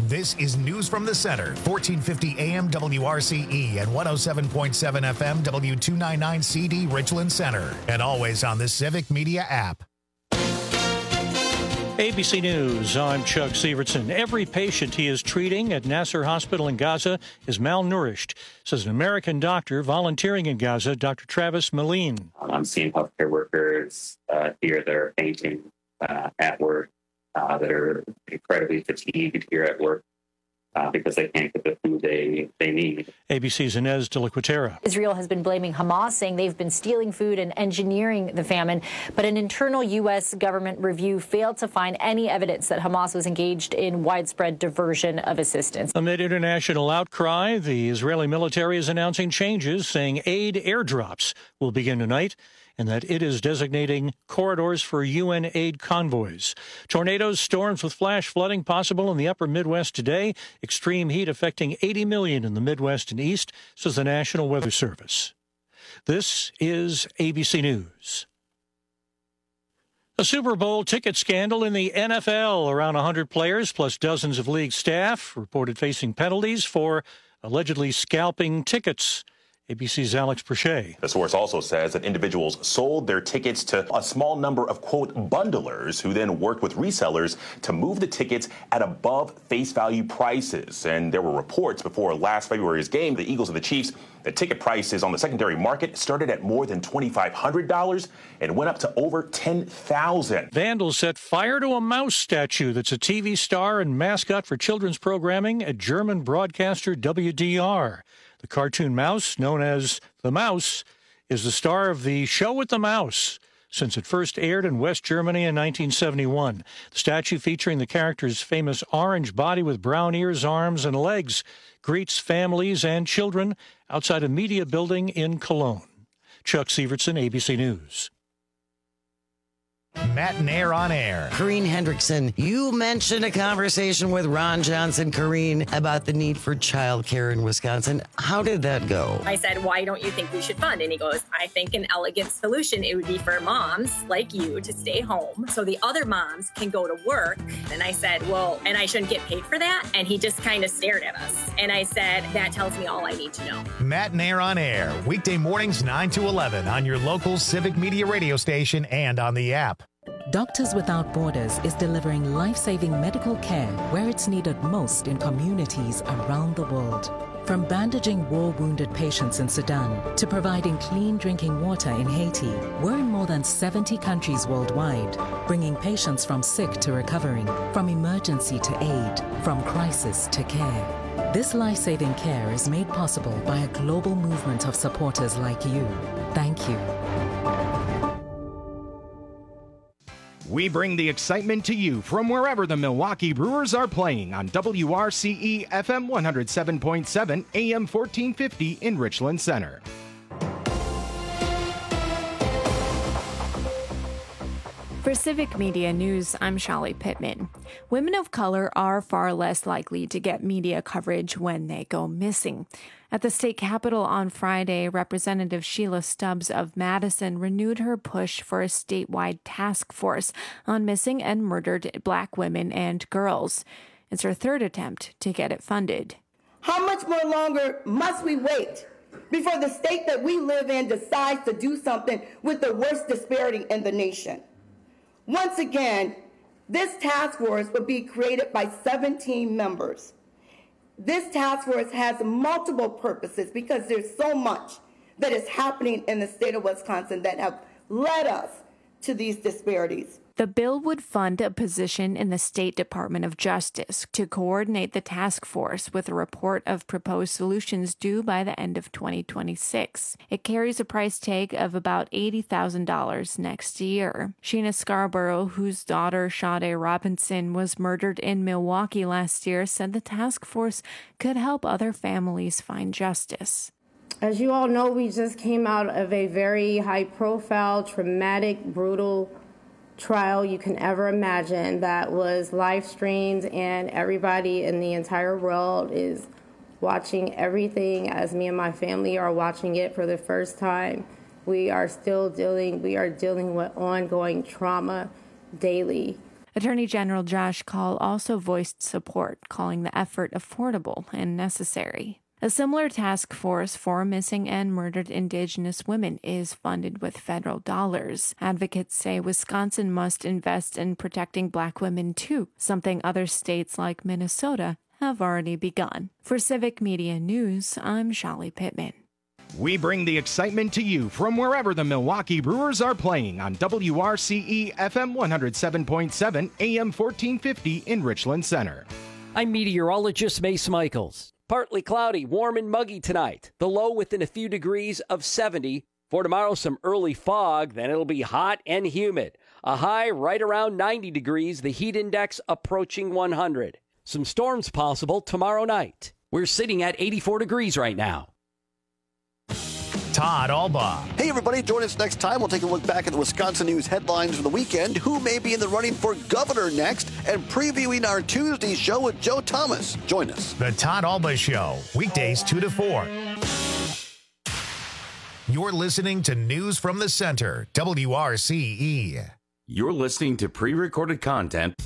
This is News from the Center, 1450 AM WRCE and 107.7 FM W299 CD Richland Center, and always on the Civic Media app. ABC News, I'm Chuck Sievertson. Every patient he is treating at Nasser Hospital in Gaza is malnourished, says an American doctor volunteering in Gaza, Dr. Travis Meline. I'm seeing healthcare workers here that are fainting at work, that are incredibly fatigued here at work because they can't get the food they need. ABC's Inez de la Cuetera. Israel has been blaming Hamas, saying they've been stealing food and engineering the famine. But an internal U.S. government review failed to find any evidence that Hamas was engaged in widespread diversion of assistance. Amid international outcry, the Israeli military is announcing changes, saying aid airdrops will begin tonight, and that it is designating corridors for UN aid convoys. Tornadoes, storms with flash flooding possible in the upper Midwest today. Extreme heat affecting 80 million in the Midwest and East, says the National Weather Service. This is ABC News. A Super Bowl ticket scandal in the NFL. Around 100 players plus dozens of league staff reported facing penalties for allegedly scalping tickets. ABC's Alex Perche. The source also says that individuals sold their tickets to a small number of, quote, bundlers who then worked with resellers to move the tickets at above face value prices. And there were reports before last February's game, the Eagles and the Chiefs, that ticket prices on the secondary market started at more than $2,500 and went up to over $10,000. Vandals set fire to a mouse statue that's a TV star and mascot for children's programming at German broadcaster WDR. The cartoon mouse, known as the Mouse, is the star of the Show with the Mouse since it first aired in West Germany in 1971. The statue, featuring the character's famous orange body with brown ears, arms, and legs, greets families and children outside a media building in Cologne. Chuck Sievertson, ABC News. Matt Nair on air. Corrine Hendrickson, you mentioned a conversation with Ron Johnson, Corrine, about the need for childcare in Wisconsin. How did that go? I said, why don't you think we should fund? And he goes, I think an elegant solution, it would be for moms like you to stay home so the other moms can go to work. And I said, well, and I shouldn't get paid for that? And he just kind of stared at us. And I said, that tells me all I need to know. Matt Nair on air, weekday mornings 9 to 11 on your local Civic Media radio station and on the app. Doctors Without Borders is delivering life-saving medical care where it's needed most in communities around the world. From bandaging war-wounded patients in Sudan to providing clean drinking water in Haiti, we're in more than 70 countries worldwide, bringing patients from sick to recovering, from emergency to aid, from crisis to care. This life-saving care is made possible by a global movement of supporters like you. Thank you. We bring the excitement to you from wherever the Milwaukee Brewers are playing on WRCE FM 107.7 AM 1450 in Richland Center. For Civic Media News, I'm Shali Pittman. Women of color are far less likely to get media coverage when they go missing. At the state capitol on Friday, Representative Sheila Stubbs of Madison renewed her push for a statewide task force on missing and murdered Black women and girls. It's her third attempt to get it funded. How much more longer must we wait before the state that we live in decides to do something with the worst disparity in the nation? Once again, this task force will be created by 17 members. This task force has multiple purposes because there's so much that is happening in the state of Wisconsin that have led us to these disparities. The bill would fund a position in the State Department of Justice to coordinate the task force with a report of proposed solutions due by the end of 2026. It carries a price tag of about $80,000 next year. Sheena Scarborough, whose daughter Sade Robinson was murdered in Milwaukee last year, said the task force could help other families find justice. As you all know, we just came out of a very high-profile, traumatic, brutal trial you can ever imagine that was live streamed, and everybody in the entire world is watching everything as me and my family are watching it for the first time. We are dealing with ongoing trauma daily. Attorney General Josh Kaul also voiced support, calling the effort affordable and necessary. A similar task force for missing and murdered Indigenous women is funded with federal dollars. Advocates say Wisconsin must invest in protecting Black women too, something other states like Minnesota have already begun. For Civic Media News, I'm Shali Pittman. We bring the excitement to you from wherever the Milwaukee Brewers are playing on WRCE FM 107.7 AM 1450 in Richland Center. I'm meteorologist Mace Michaels. Partly cloudy, warm and muggy tonight. The low within a few degrees of 70. For tomorrow, some early fog, then it'll be hot and humid. A high right around 90 degrees, the heat index approaching 100. Some storms possible tomorrow night. We're sitting at 84 degrees right now. Todd Albaugh. Hey, everybody. Join us next time. We'll take a look back at the Wisconsin news headlines for the weekend, who may be in the running for governor next, and previewing our Tuesday show with Joe Thomas. Join us. The Todd Albaugh Show, weekdays 2 to 4. You're listening to News from the Center, WRCE. You're listening to pre-recorded content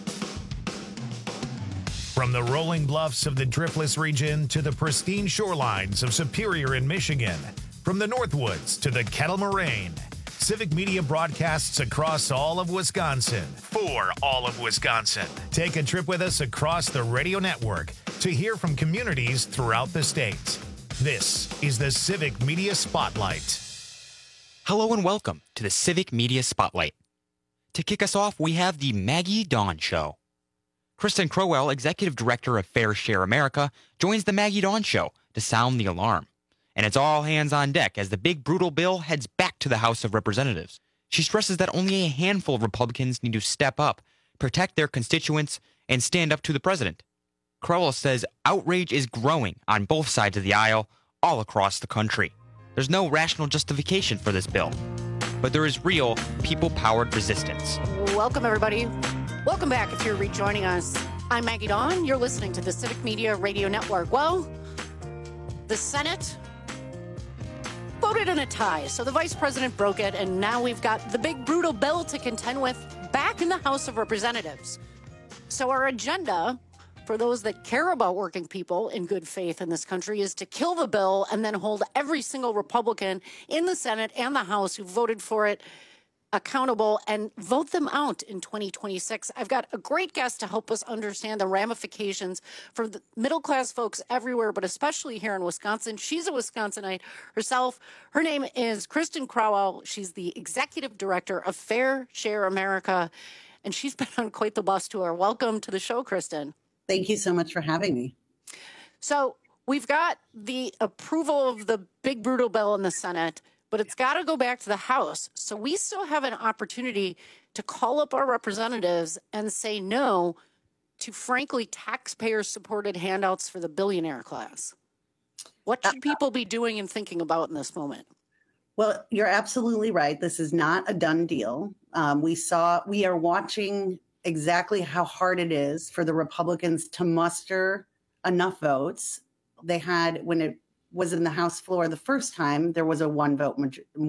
from the rolling bluffs of the Driftless region to the pristine shorelines of Superior in Michigan. From the Northwoods to the Kettle Moraine, Civic Media broadcasts across all of Wisconsin for all of Wisconsin. Take a trip with us across the radio network to hear from communities throughout the state. This is the Civic Media Spotlight. Hello and welcome to the Civic Media Spotlight. To kick us off, we have the Maggie Dawn Show. Kristen Crowell, Executive Director of Fair Share America, joins the Maggie Dawn Show to sound the alarm. And it's all hands on deck as the big brutal bill heads back to the House of Representatives. She stresses that only a handful of Republicans need to step up, protect their constituents, and stand up to the president. Crowell says outrage is growing on both sides of the aisle, all across the country. There's no rational justification for this bill, but there is real people-powered resistance. Welcome, everybody. Welcome back if you're rejoining us. I'm Maggie Dawn. You're listening to the Civic Media Radio Network. Well, the Senate voted in a tie, so the vice president broke it, and now we've got the big brutal bill to contend with back in the House of Representatives. So our agenda, for those that care about working people in good faith in this country, is to kill the bill and then hold every single Republican in the Senate and the House who voted for it accountable and vote them out in 2026. I've got a great guest to help us understand the ramifications for the middle-class folks everywhere, but especially here in Wisconsin. She's a Wisconsinite herself. Her name is Kristen Crowell. She's the Executive Director of Fair Share America, and she's been on quite the bus tour. Welcome to the show, Kristen. Thank you so much for having me. So we've got the approval of the big brutal bill in the Senate, but it's got to go back to the House. So we still have an opportunity to call up our representatives and say no to, frankly, taxpayer-supported handouts for the billionaire class. What should people be doing and thinking about in this moment? Well, you're absolutely right. This is not a done deal. We are watching exactly how hard it is for the Republicans to muster enough votes. They had, when it was in the House floor the first time, there was a one vote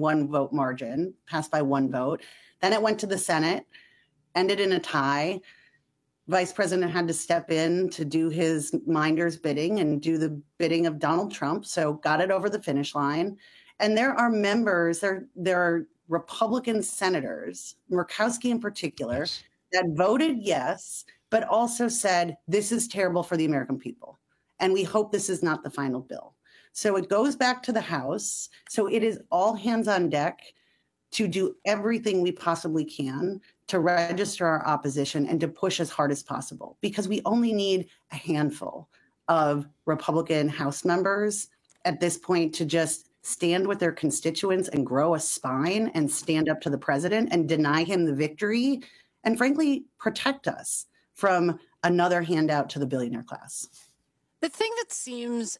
margin, passed by one vote. Then it went to the Senate, ended in a tie. Vice President had to step in to do his minder's bidding and do the bidding of Donald Trump, so got it over the finish line. And there are members, there are Republican senators, Murkowski in particular, that voted yes, but also said, this is terrible for the American people. And we hope this is not the final bill. So it goes back to the House. So it is all hands on deck to do everything we possibly can to register our opposition and to push as hard as possible, because we only need a handful of Republican House members at this point to just stand with their constituents and grow a spine and stand up to the president and deny him the victory and, frankly, protect us from another handout to the billionaire class. The thing that seems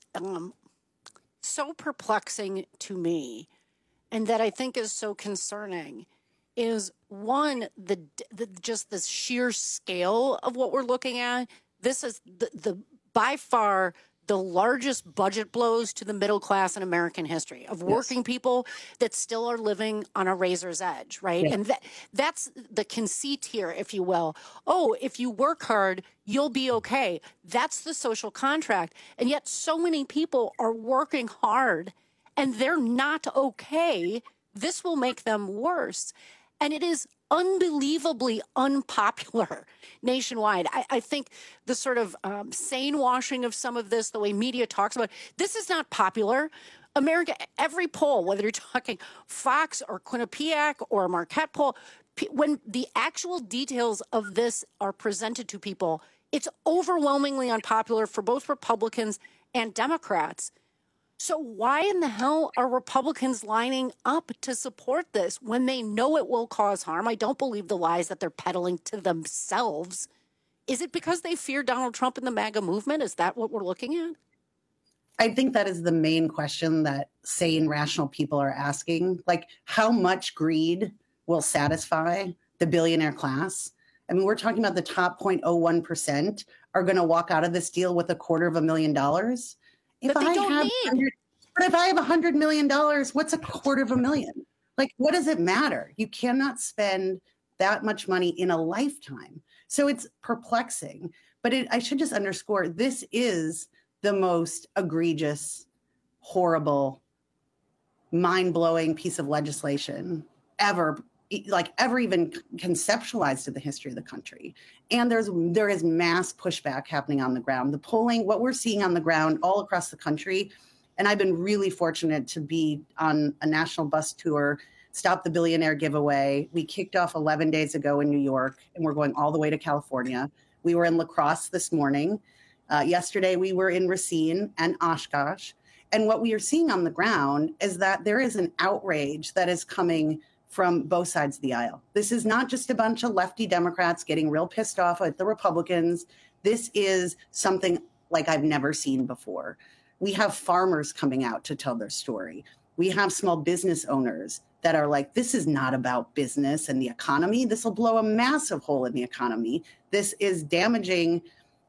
so perplexing to me, and that I think is so concerning, is one, just the sheer scale of what we're looking at. This is the by far the largest budget blows to the middle class in American history, of working people that still are living on a razor's edge, right? Yeah. And that's the conceit here, if you will. Oh, if you work hard, you'll be okay. That's the social contract. And yet so many people are working hard and they're not okay. This will make them worse. And it is unbelievably unpopular nationwide. I think the sort of sane washing of some of this, the way media talks about it, this is not popular. America, every poll, whether you're talking Fox or Quinnipiac or Marquette poll, when the actual details of this are presented to people, it's overwhelmingly unpopular for both Republicans and Democrats. So why in the hell are Republicans lining up to support this when they know it will cause harm? I don't believe the lies that they're peddling to themselves. Is it because they fear Donald Trump and the MAGA movement? Is that what we're looking at? I think that is the main question that sane, rational people are asking. Like, how much greed will satisfy the billionaire class? I mean, we're talking about the top 0.01% are going to walk out of this deal with $250,000. If I have $100 million, what's $250,000? Like, what does it matter? You cannot spend that much money in a lifetime. So it's perplexing. But I should just underscore, this is the most egregious, horrible, mind-blowing piece of legislation ever even conceptualized in the history of the country. And there is mass pushback happening on the ground. The polling, what we're seeing on the ground all across the country, and I've been really fortunate to be on a national bus tour, Stop the Billionaire giveaway. We kicked off 11 days ago in New York, and we're going all the way to California. We were in La Crosse this morning. Yesterday, we were in Racine and Oshkosh. And what we are seeing on the ground is that there is an outrage that is coming from both sides of the aisle. This is not just a bunch of lefty Democrats getting real pissed off at the Republicans. This is something like I've never seen before. We have farmers coming out to tell their story. We have small business owners that are like, this is not about business and the economy. This will blow a massive hole in the economy. This is damaging.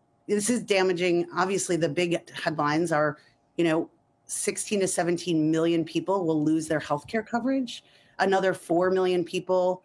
Obviously, the big headlines are, 16 to 17 million people will lose their healthcare coverage. Another 4 million people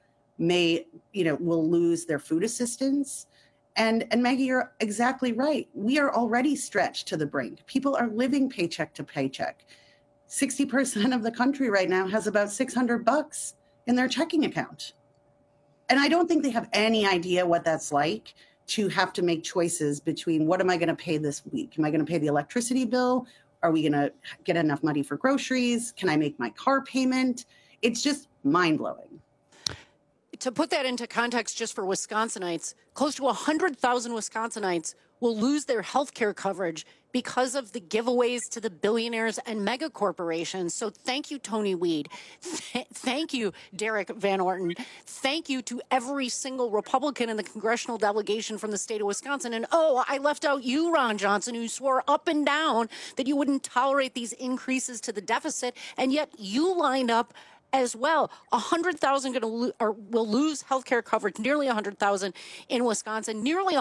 will lose their food assistance. And Maggie, you're exactly right. We are already stretched to the brink. People are living paycheck to paycheck. 60% of the country right now has about $600 in their checking account. And I don't think they have any idea what that's like to have to make choices between what am I going to pay this week? Am I going to pay the electricity bill? Are we going to get enough money for groceries? Can I make my car payment? It's just mind-blowing. To put that into context just for Wisconsinites, close to 100,000 Wisconsinites will lose their health care coverage because of the giveaways to the billionaires and mega corporations. So thank you, Tony Weed. Thank you, Derek Van Orton. Thank you to every single Republican in the congressional delegation from the state of Wisconsin. And I left out you, Ron Johnson, who swore up and down that you wouldn't tolerate these increases to the deficit. And yet you lined up as well. 100,000 will lose health care coverage, nearly 100,000 in Wisconsin. Nearly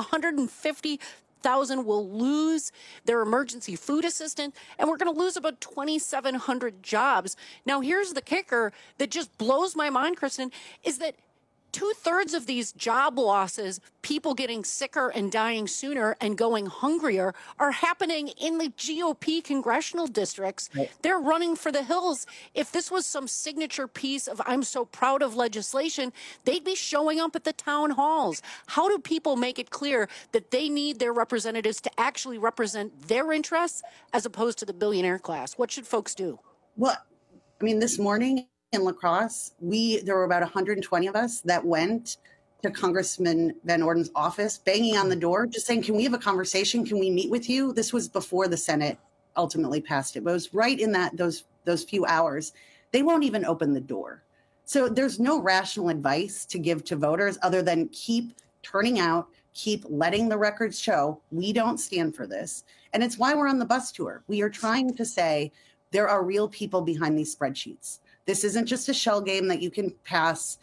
150,000 will lose their emergency food assistant, and we're going to lose about 2,700 jobs. Now, here's the kicker that just blows my mind, Kristen, is that 2/3 of these job losses, people getting sicker and dying sooner and going hungrier, are happening in the GOP congressional districts. Right. They're running for the hills. If this was some signature piece of I'm so proud of legislation, they'd be showing up at the town halls. How do people make it clear that they need their representatives to actually represent their interests as opposed to the billionaire class? What should folks do? Well, I mean, this morning in La Crosse, there were about 120 of us that went to Congressman Van Orden's office, banging on the door, just saying, can we have a conversation? Can we meet with you? This was before the Senate ultimately passed it, but it was right in those few hours. They won't even open the door. So there's no rational advice to give to voters other than keep turning out, keep letting the records show we don't stand for this. And it's why we're on the bus tour. We are trying to say there are real people behind these spreadsheets. This isn't just a shell game that you can pass,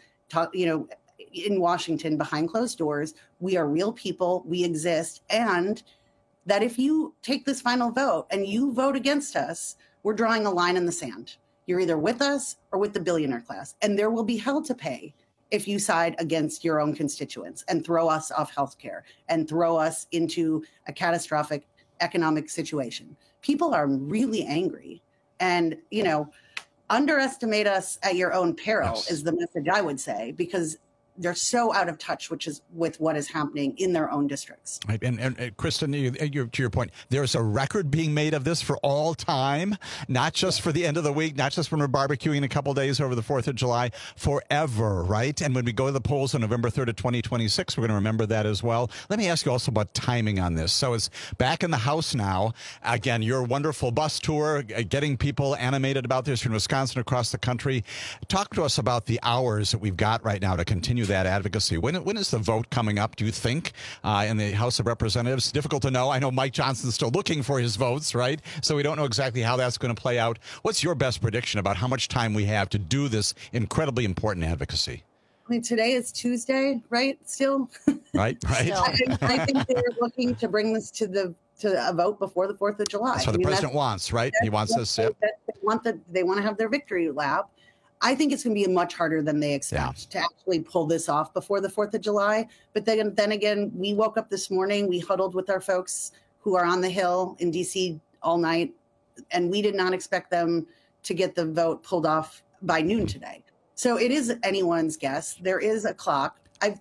in Washington behind closed doors. We are real people. We exist. And that if you take this final vote and you vote against us, we're drawing a line in the sand. You're either with us or with the billionaire class, and there will be hell to pay if you side against your own constituents and throw us off healthcare and throw us into a catastrophic economic situation. People are really angry, and, underestimate us at your own peril is the message I would say, because they're so out of touch, with what is happening in their own districts. Right. And Kristen, to your point, there's a record being made of this for all time, not just for the end of the week, not just when we're barbecuing in a couple days over the 4th of July, forever, right? And when we go to the polls on November 3rd of 2026, we're going to remember that as well. Let me ask you also about timing on this. So it's back in the House now. Again, your wonderful bus tour, getting people animated about this in Wisconsin, across the country. Talk to us about the hours that we've got right now to continue that advocacy. When is the vote coming up, do you think, in the House of Representatives? Difficult to know. I know Mike Johnson's still looking for his votes, right? So we don't know exactly how that's going to play out. What's your best prediction about how much time we have to do this incredibly important advocacy? I mean, today is Tuesday, right? Still? Right. I think they're looking to bring this to a vote before the 4th of July. That's what the president wants, right? He wants this. They want to have their victory lap. I think it's going to be much harder than they expect to actually pull this off before the 4th of July. But then again, we woke up this morning, we huddled with our folks who are on the Hill in D.C. all night, and we did not expect them to get the vote pulled off by noon today. So it is anyone's guess. There is a clock.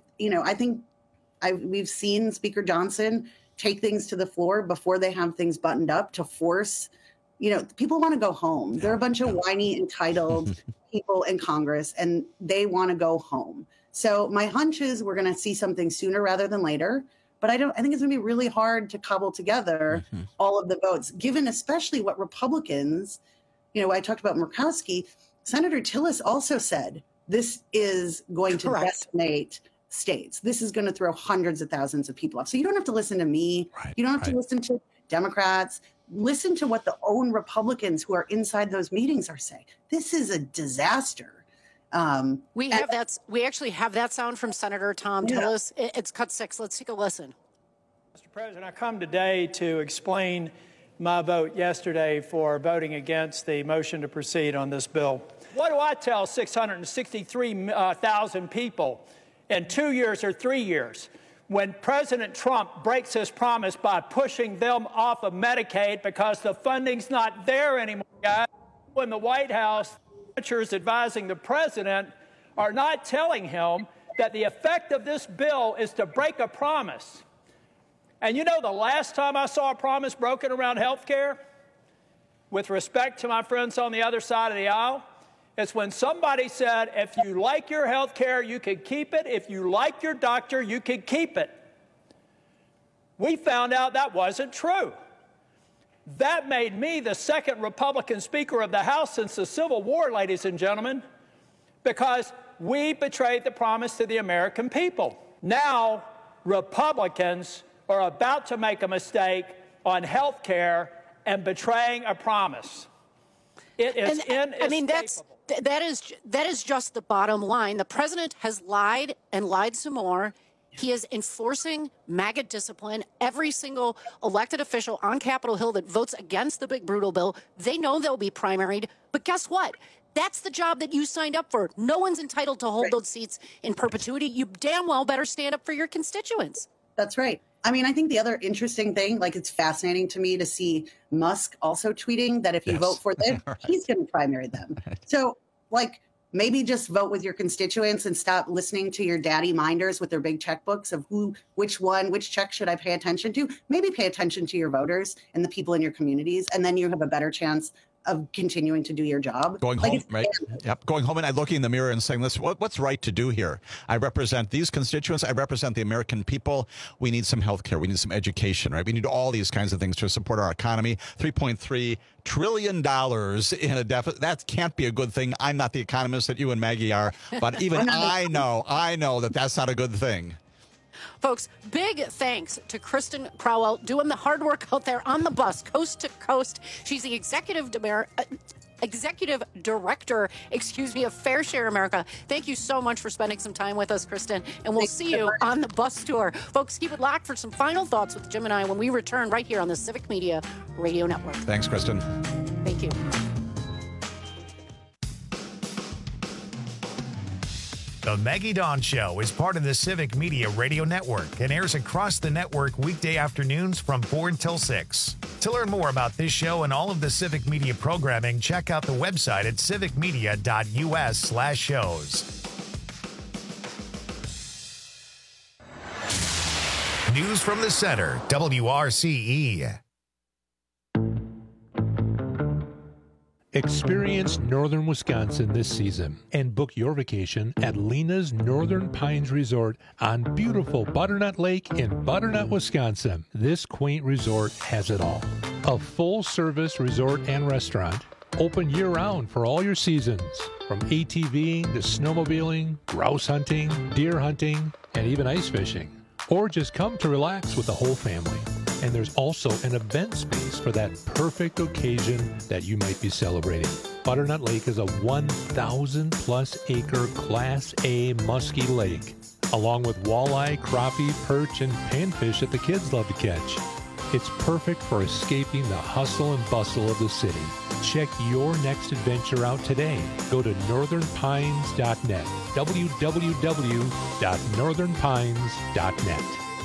We've seen Speaker Johnson take things to the floor before they have things buttoned up to force. People want to go home. They're a bunch of whiny, entitled people in Congress, and they want to go home. So my hunch is we're going to see something sooner rather than later. But I think it's going to be really hard to cobble together all of the votes, given especially what Republicans, I talked about Murkowski. Senator Tillis also said this is going to decimate states. This is going to throw hundreds of thousands of people off. So you don't have to listen to me. Right, you don't have to listen to Democrats. Listen to what the own Republicans who are inside those meetings are saying. This is a disaster. We actually have that sound from Senator Tom Tillis. It's cut 6. Let's take a listen. Mr. President, I come today to explain my vote yesterday for voting against the motion to proceed on this bill. What do I tell 663,000 people in 2 years or 3 years? When President Trump breaks his promise by pushing them off of Medicaid because the funding's not there anymore, guys, when the White House senators advising the president are not telling him that the effect of this bill is to break a promise. And the last time I saw a promise broken around health care, with respect to my friends on the other side of the aisle, it's when somebody said, if you like your health care, you can keep it. If you like your doctor, you can keep it. We found out that wasn't true. That made me the second Republican Speaker of the House since the Civil War, ladies and gentlemen, because we betrayed the promise to the American people. Now, Republicans are about to make a mistake on health care and betraying a promise. It is inescapable. That is just the bottom line. The president has lied and lied some more. He is enforcing MAGA discipline. Every single elected official on Capitol Hill that votes against the big brutal bill, they know they'll be primaried. But guess what? That's the job that you signed up for. No one's entitled to hold those seats in perpetuity. You damn well better stand up for your constituents. That's right. I mean, I think the other interesting thing, it's fascinating to me to see Musk also tweeting that if you vote for them, he's going to primary them. So, maybe just vote with your constituents and stop listening to your daddy minders with their big checkbooks of which check should I pay attention to? Maybe pay attention to your voters and the people in your communities, and then you have a better chance of continuing to do your job. Going home, right? Yep. Going home and looking in the mirror and saying, listen, what's right to do here? I represent these constituents. I represent the American people. We need some health care. We need some education, right? We need all these kinds of things to support our economy. $3.3 trillion in a deficit. That can't be a good thing. I'm not the economist that you and Maggie are, but even I know that that's not a good thing. Folks, big thanks to Kristen Crowell doing the hard work out there on the bus, coast to coast. She's the executive director, of Fair Share America. Thank you so much for spending some time with us, Kristen, and we'll see you on the bus tour. Folks, keep it locked for some final thoughts with Jim and I when we return right here on the Civic Media Radio Network. Thanks, Kristen. Thank you. The Maggie Dawn Show is part of the Civic Media Radio Network and airs across the network weekday afternoons from 4 until 6. To learn more about this show and all of the Civic Media programming, check out the website at civicmedia.us/shows. News from the Center, WRCE. Experience northern Wisconsin this season and book your vacation at Lena's Northern Pines Resort on beautiful Butternut Lake in Butternut, Wisconsin. This quaint resort has it all. A full-service resort and restaurant, open year-round for all your seasons, from ATVing to snowmobiling, grouse hunting, deer hunting, and even ice fishing. Or just come to relax with the whole family. And there's also an event space for that perfect occasion that you might be celebrating. Butternut Lake is a 1,000-plus acre Class A musky lake, along with walleye, crappie, perch, and panfish that the kids love to catch. It's perfect for escaping the hustle and bustle of the city. Check your next adventure out today. Go to northernpines.net, www.northernpines.net.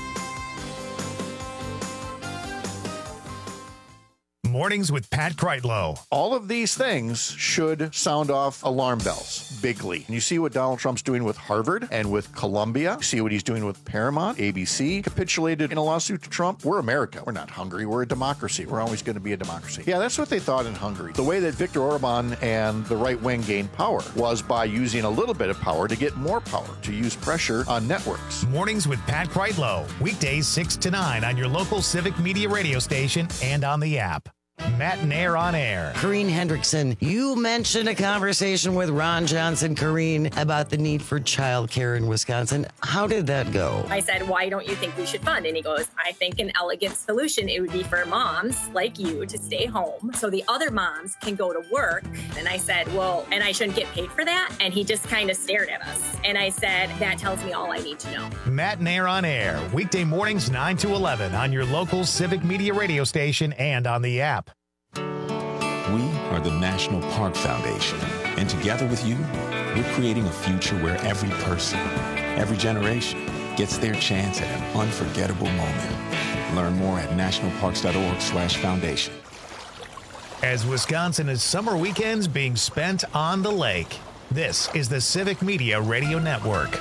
Mornings with Pat Kreitlow. All of these things should sound off alarm bells bigly. And you see what Donald Trump's doing with Harvard and with Columbia. You see what he's doing with Paramount. ABC capitulated in a lawsuit to Trump. We're America. We're not Hungary. We're a democracy. We're always going to be a democracy. Yeah, that's what they thought in Hungary. The way that Viktor Orban and the right wing gained power was by using a little bit of power to get more power, to use pressure on networks. Mornings with Pat Kreitlow. Weekdays 6 to 9 on your local Civic Media radio station and on the app. Matt and Air on Air. Corrine Hendrickson, you mentioned a conversation with Ron Johnson, Corrine, about the need for childcare in Wisconsin. How did that go? I said, why don't you think we should fund? And he goes, I think an elegant solution, it would be for moms like you to stay home so the other moms can go to work. And I said, well, and I shouldn't get paid for that? And he just kind of stared at us. And I said, that tells me all I need to know. Matt and Air on Air. Weekday mornings 9 to 11 on your local Civic Media radio station and on the app. We are the National Park Foundation, and together with you, we're creating a future where every person, every generation gets their chance at an unforgettable moment. Learn more at nationalparks.org/foundation. As Wisconsin is summer weekends being spent on the lake, this is the Civic Media Radio Network.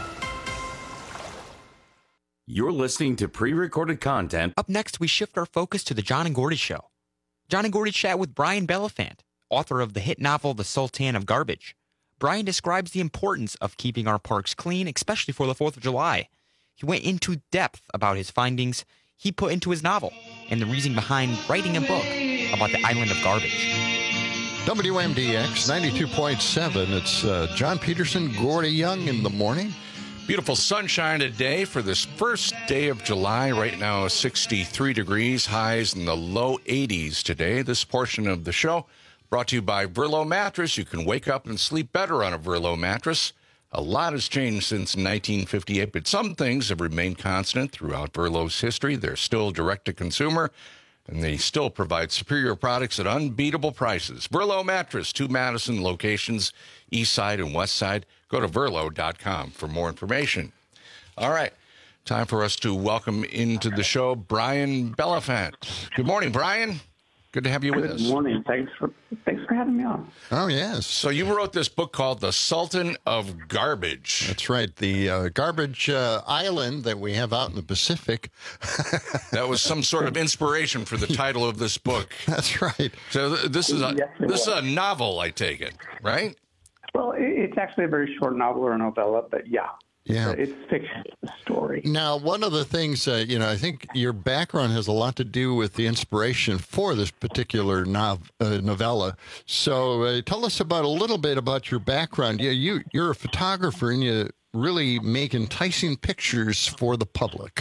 You're listening to pre-recorded content. Up next, we shift our focus to the John and Gordy Show. John and Gordy chat with Brian Beliphant, author of the hit novel The Sultan of Garbage. Brian describes the importance of keeping our parks clean, especially for the 4th of July. He went into depth about his findings he put into his novel and the reason behind writing a book about the island of garbage. WMDX 92.7. It's John Peterson, Gordy Young in the morning. Beautiful sunshine today for this first day of July. Right now, 63 degrees, highs in the low 80s today. This portion of the show brought to you by Verlo Mattress. You can wake up and sleep better on a Verlo mattress. A lot has changed since 1958, but some things have remained constant throughout Verlo's history. They're still direct-to-consumer, and they still provide superior products at unbeatable prices. Verlo Mattress, 2 Madison locations, east side and west side. Go to Verlo.com for more information. All right, time for us to welcome into the show Brian Beliphant. Good morning, Brian. Good to have you with us. Good morning. Thanks for having me on. Oh, yes. So you wrote this book called The Sultan of Garbage. That's right. The garbage island that we have out in the Pacific. That was some sort of inspiration for the title of this book. That's right. So this is a novel, I take it, right? Well, it's actually a very short novel or novella, but yeah. Yeah. It's fiction, it's a story. Now, one of the things, I think your background has a lot to do with the inspiration for this particular novella. So tell us about a little bit about your background. You're a photographer, and you really make enticing pictures for the public?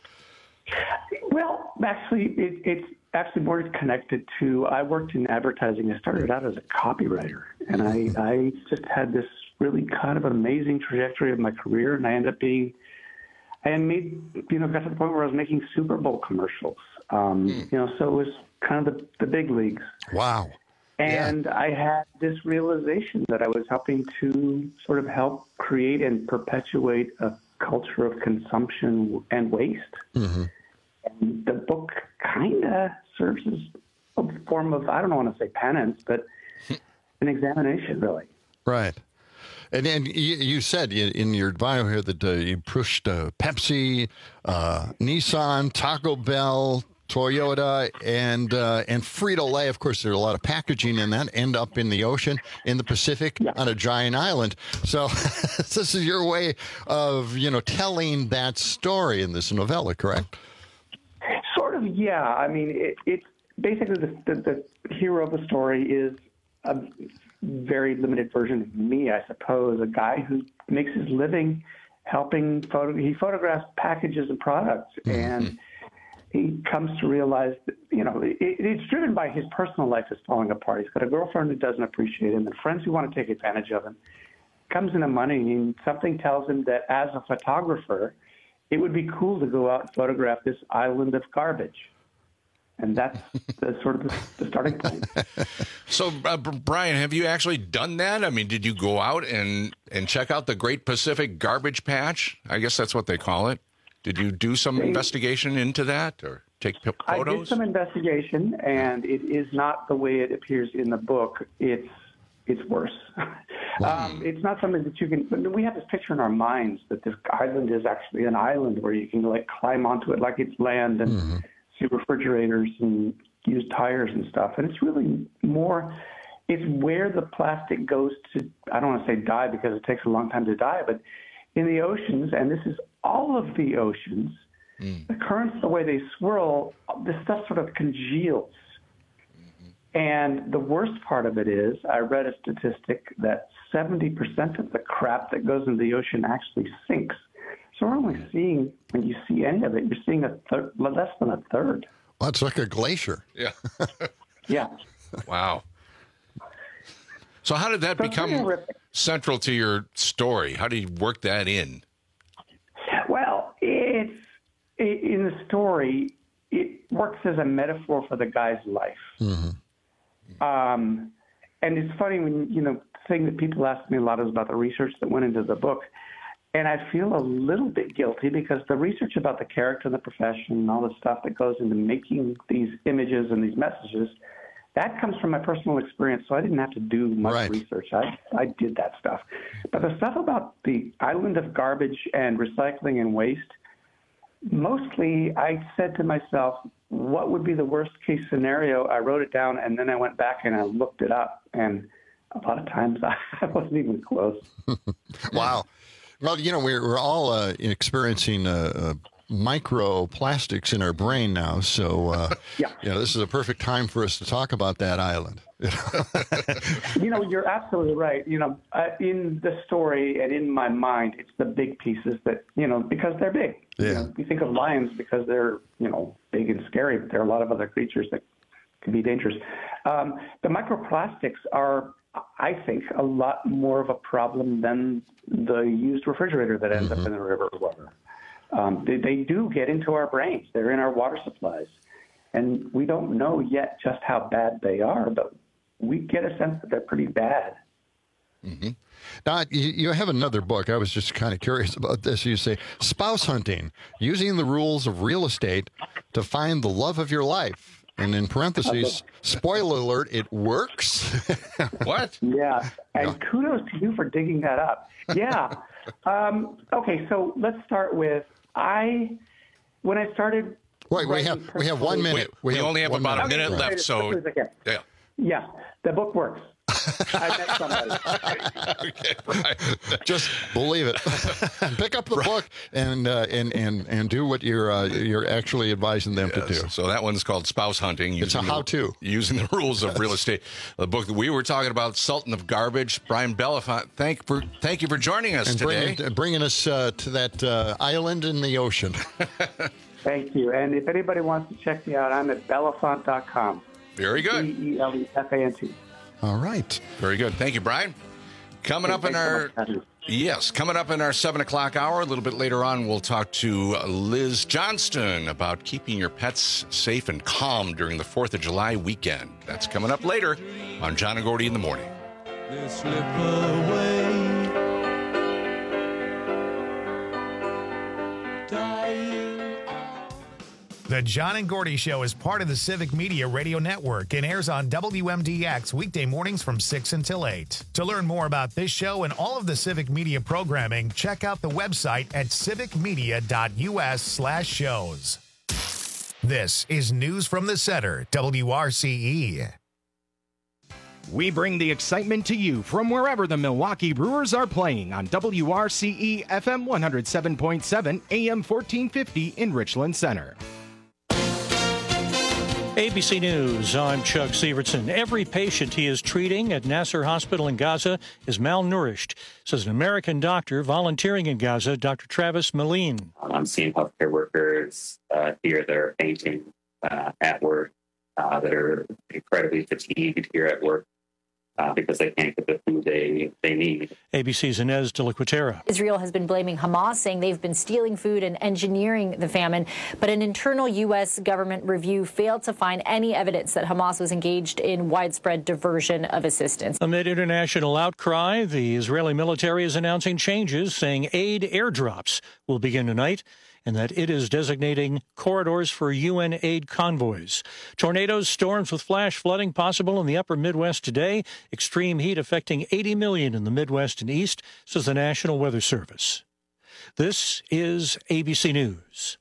Well, actually, it's actually more connected to, I worked in advertising. I started out as a copywriter, and I just had this really kind of amazing trajectory of my career, and I ended up being, and got to the point where I was making Super Bowl commercials. So it was kind of the big leagues. Wow. And I had this realization that I was helping to sort of help create and perpetuate a culture of consumption and waste. Mm-hmm. And the book kind of serves as a form of, I don't want to say penance, but an examination, really. Right. And you said in your bio here that you pushed Pepsi, Nissan, Taco Bell, Toyota, and Frito-Lay. Of course, there's a lot of packaging in that, end up in the ocean, in the Pacific, on a giant island. So this is your way of, telling that story in this novella, correct? Sort of, yeah. I mean, it's basically the hero of the story is a very limited version of me, I suppose, a guy who makes his living helping he photographs packages and products, and he comes to realize that, it's driven by his personal life is falling apart. He's got a girlfriend who doesn't appreciate him and friends who want to take advantage of him. Comes into money, and something tells him that as a photographer, it would be cool to go out and photograph this island of garbage. And that's the sort of the starting point. So, Brian, have you actually done that? I mean, did you go out and check out the Great Pacific Garbage Patch? I guess that's what they call it. Did you do some investigation into that or take photos? I did some investigation, and it is not the way it appears in the book. It's worse. It's not something that you can. We have this picture in our minds that this island is actually an island where you can climb onto it like it's land and see refrigerators and use tires and stuff. And it's really more. It's where the plastic goes to. I don't want to say die because it takes a long time to die, but in the oceans, and this is all of the oceans, the currents, the way they swirl, this stuff sort of congeals. And the worst part of it is, I read a statistic that 70% of the crap that goes into the ocean actually sinks. So we're only seeing, when you see any of it, you're seeing less than a third. Well, it's like a glacier. Yeah. Yeah. Wow. So how did that become central to your story? How do you work that in? Well, in the story, it works as a metaphor for the guy's life. And it's funny when, the thing that people ask me a lot is about the research that went into the book. And I feel a little bit guilty because the research about the character and the profession and all the stuff that goes into making these images and these messages, that comes from my personal experience. So I didn't have to do much research. I did that stuff. But the stuff about the island of garbage and recycling and waste, mostly I said to myself, what would be the worst case scenario? I wrote it down, and then I went back and I looked it up. And a lot of times I wasn't even close. Wow. Well, we're all experiencing microplastics in our brain now. So, this is a perfect time for us to talk about that island. You're absolutely right. In the story and in my mind, it's the big pieces that, because they're big. Yeah. You think of lions because they're, big and scary, but there are a lot of other creatures that can be dangerous. The microplastics are, I think, a lot more of a problem than the used refrigerator that ends up in the river or water. They do get into our brains. They're in our water supplies. And we don't know yet just how bad they are, but we get a sense that they're pretty bad. Now, you have another book. I was just kind of curious about this. You say, spouse hunting, using the rules of real estate to find the love of your life. And in parentheses, spoiler alert, it works. What? Yeah. And kudos to you for digging that up. Yeah. Okay, so let's start with, when I started... Wait, we have 1 minute. We only have about a minute left, so... Yeah, the book works. I met somebody. Okay, right. Just believe it. Pick up the book and do what you're actually advising them to do. So that one's called Spouse Hunting. It's a how-to. Using the rules of real estate. The book that we were talking about, Sultan of Garbage. Brian Belafonte, thank you for joining us today. Bringing us to that island in the ocean. Thank you. And if anybody wants to check me out, I'm at Belafonte.com. Very good. Belefant. All right. Very good. Thank you, Brian. Coming up in our 7 o'clock hour, a little bit later on, we'll talk to Liz Johnston about keeping your pets safe and calm during the 4th of July weekend. That's coming up later on John and Gordy in the Morning. They slip away. The John and Gordy Show is part of the Civic Media Radio Network and airs on WMDX weekday mornings from 6 until 8. To learn more about this show and all of the Civic Media programming, check out the website at civicmedia.us/shows. This is News from the Center, WRCE. We bring the excitement to you from wherever the Milwaukee Brewers are playing on WRCE FM 107.7 AM 1450 in Richland Center. ABC News, I'm Chuck Severson. Every patient he is treating at Nasser Hospital in Gaza is malnourished, says an American doctor volunteering in Gaza, Dr. Travis Moline. I'm seeing healthcare workers here that are fainting at work, that are incredibly fatigued here at work. Because they can't get the food they need. ABC's Inez de la Quatera. Israel has been blaming Hamas, saying they've been stealing food and engineering the famine. But an internal U.S. government review failed to find any evidence that Hamas was engaged in widespread diversion of assistance. Amid international outcry, the Israeli military is announcing changes, saying aid airdrops will begin tonight, and that it is designating corridors for UN aid convoys. Tornadoes, storms with flash flooding possible in the upper Midwest today. Extreme heat affecting 80 million in the Midwest and East, says the National Weather Service. This is ABC News.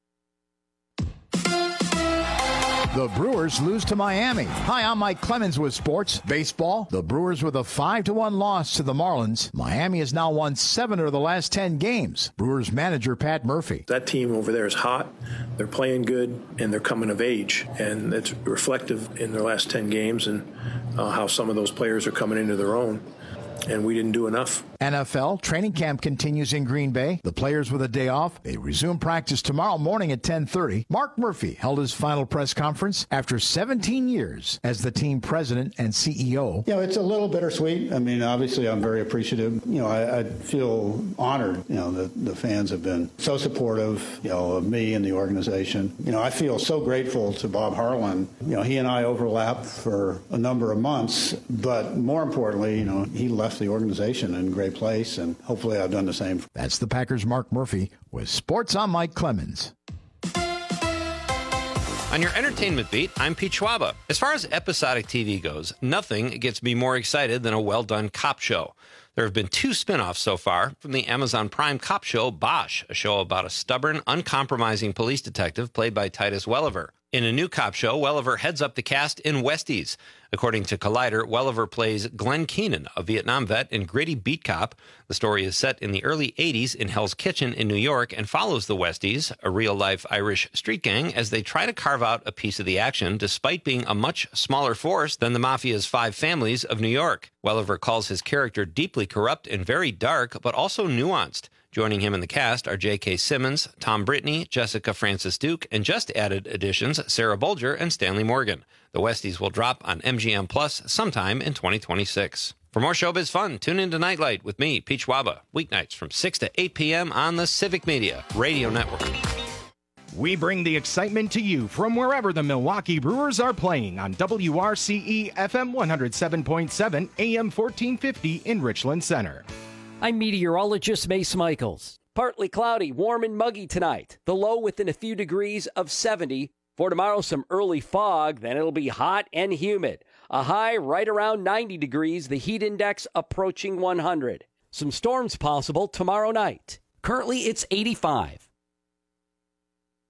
The Brewers lose to Miami. Hi, I'm Mike Clemens with Sports Baseball. The Brewers with a 5-1 loss to the Marlins. Miami has now won 7 of the last 10 games. Brewers manager Pat Murphy. That team over there is hot. They're playing good, and they're coming of age. And it's reflective in their last 10 games and how some of those players are coming into their own. And we didn't do enough. NFL training camp continues in Green Bay. The players with a day off. They resume practice tomorrow morning at 10:30. Mark Murphy held his final press conference after 17 years as the team president and CEO. You know, it's a little bittersweet. I mean, obviously, I'm very appreciative. You know, I feel honored, you know, that the fans have been so supportive, you know, of me and the organization. You know, I feel so grateful to Bob Harlan. You know, he and I overlapped for a number of months, but more importantly, you know, he left the organization in great place, and hopefully I've done the same. That's the Packers' Mark Murphy. With Sports, I'm Mike Clemens. On your entertainment beat, I'm Pete Schwaba. As far as episodic TV goes, nothing gets me more excited than a well-done cop show. There have been 2 spin-offs so far from the Amazon Prime cop show Bosch, a show about a stubborn, uncompromising police detective played by Titus Welliver. In a new cop show, Welliver heads up the cast in Westies. According to Collider, Welliver plays Glenn Keenan, a Vietnam vet and gritty beat cop. The story is set in the early 80s in Hell's Kitchen in New York and follows the Westies, a real-life Irish street gang, as they try to carve out a piece of the action despite being a much smaller force than the Mafia's 5 families of New York. Welliver calls his character deeply corrupt and very dark, but also nuanced. Joining him in the cast are J.K. Simmons, Tom Brittney, Jessica Francis Duke, and just added additions Sarah Bolger and Stanley Morgan. The Westies will drop on MGM Plus sometime in 2026. For more showbiz fun, tune in to Nightlight with me, Pete Schwaba, weeknights from 6 to 8 p.m. on the Civic Media Radio Network. We bring the excitement to you from wherever the Milwaukee Brewers are playing on WRCE FM 107.7 AM 1450 in Richland Center. I'm meteorologist Mace Michaels. Partly cloudy, warm and muggy tonight. The low within a few degrees of 70. For tomorrow, some early fog, then it'll be hot and humid. A high right around 90 degrees, the heat index approaching 100. Some storms possible tomorrow night. Currently, it's 85.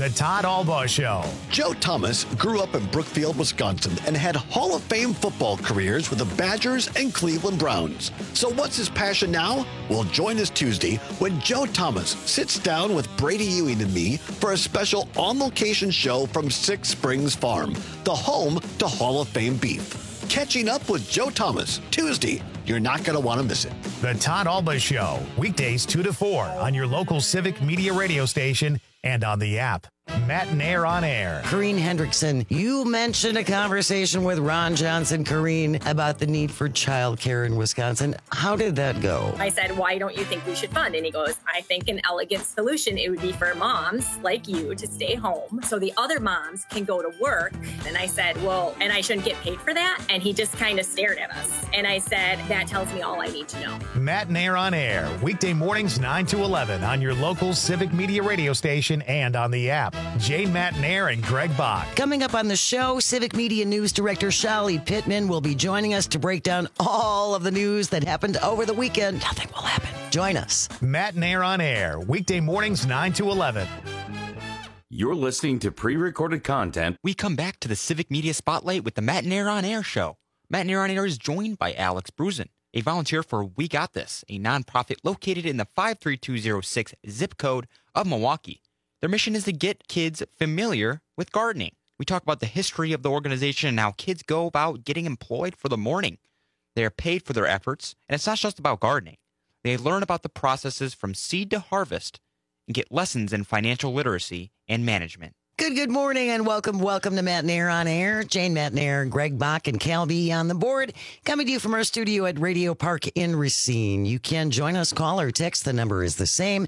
The Todd Albaugh Show. Joe Thomas grew up in Brookfield, Wisconsin, and had Hall of Fame football careers with the Badgers and Cleveland Browns. So what's his passion now? Well, join us Tuesday when Joe Thomas sits down with Brady Ewing and me for a special on-location show from Six Springs Farm, the home to Hall of Fame beef. Catching up with Joe Thomas, Tuesday. You're not going to want to miss it. The Todd Albaugh Show, weekdays 2 to 4 on your local Civic Media radio station and on the app. Matt and Air on Air. Corrine Hendrickson, you mentioned a conversation with Ron Johnson, Corrine, about the need for childcare in Wisconsin. How did that go? I said, why don't you think we should fund? And he goes, I think an elegant solution, it would be for moms like you to stay home so the other moms can go to work. And I said, well, and I shouldn't get paid for that? And he just kind of stared at us. And I said, that tells me all I need to know. Matt and Air on Air, weekday mornings 9 to 11 on your local Civic Media radio station and on the app. Jay Matnair and Greg Bach. Coming up on the show, Civic Media News Director Shali Pittman will be joining us to break down all of the news that happened over the weekend. Nothing will happen. Join us. Matt and Air on Air, weekday mornings 9 to 11. You're listening to pre-recorded content. We come back to the Civic Media Spotlight with the Matt and Air on Air show. Matt and Air on Air is joined by Alex Brusen, a volunteer for We Got This, a nonprofit located in the 53206 zip code of Milwaukee. Their mission is to get kids familiar with gardening. We talk about the history of the organization and how kids go about getting employed for the morning. They are paid for their efforts, and it's not just about gardening. They learn about the processes from seed to harvest and get lessons in financial literacy and management. Good morning and welcome to Matt and Air on Air. Jane Matnair, Greg Bach, and Cal B on the board. Coming to you from our studio at Radio Park in Racine. You can join us, call or text. The number is the same,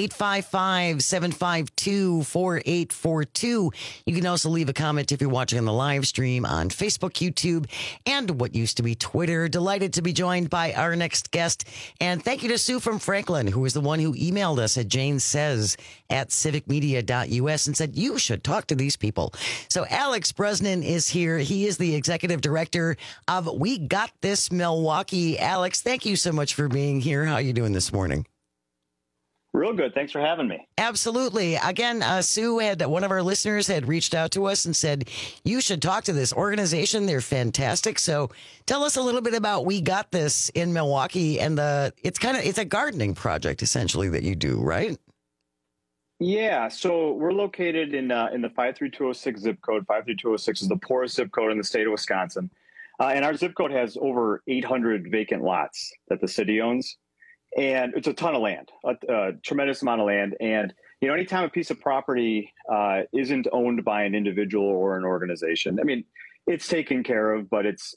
855-752-4842. You can also leave a comment if you're watching on the live stream on Facebook, YouTube, and what used to be Twitter. Delighted to be joined by our next guest. And thank you to Sue from Franklin, who was the one who emailed us at janesays@civicmedia.us and said, you should talk to these people. So Alex Brusnin is here. He is the executive director of We Got This Milwaukee. Alex, thank you so much for being here. How are you doing this morning? Real good. Thanks for having me. Absolutely. Again, Sue one of our listeners had reached out to us and said, you should talk to this organization. They're fantastic. So tell us a little bit about We Got This in Milwaukee. And it's a gardening project essentially that you do, right? Yeah, so we're located in the 53206 zip code. 53206 is the poorest zip code in the state of Wisconsin. And our zip code has over 800 vacant lots that the city owns. And it's a ton of land, a tremendous amount of land. And, anytime a piece of property isn't owned by an individual or an organization, I mean, it's taken care of, but it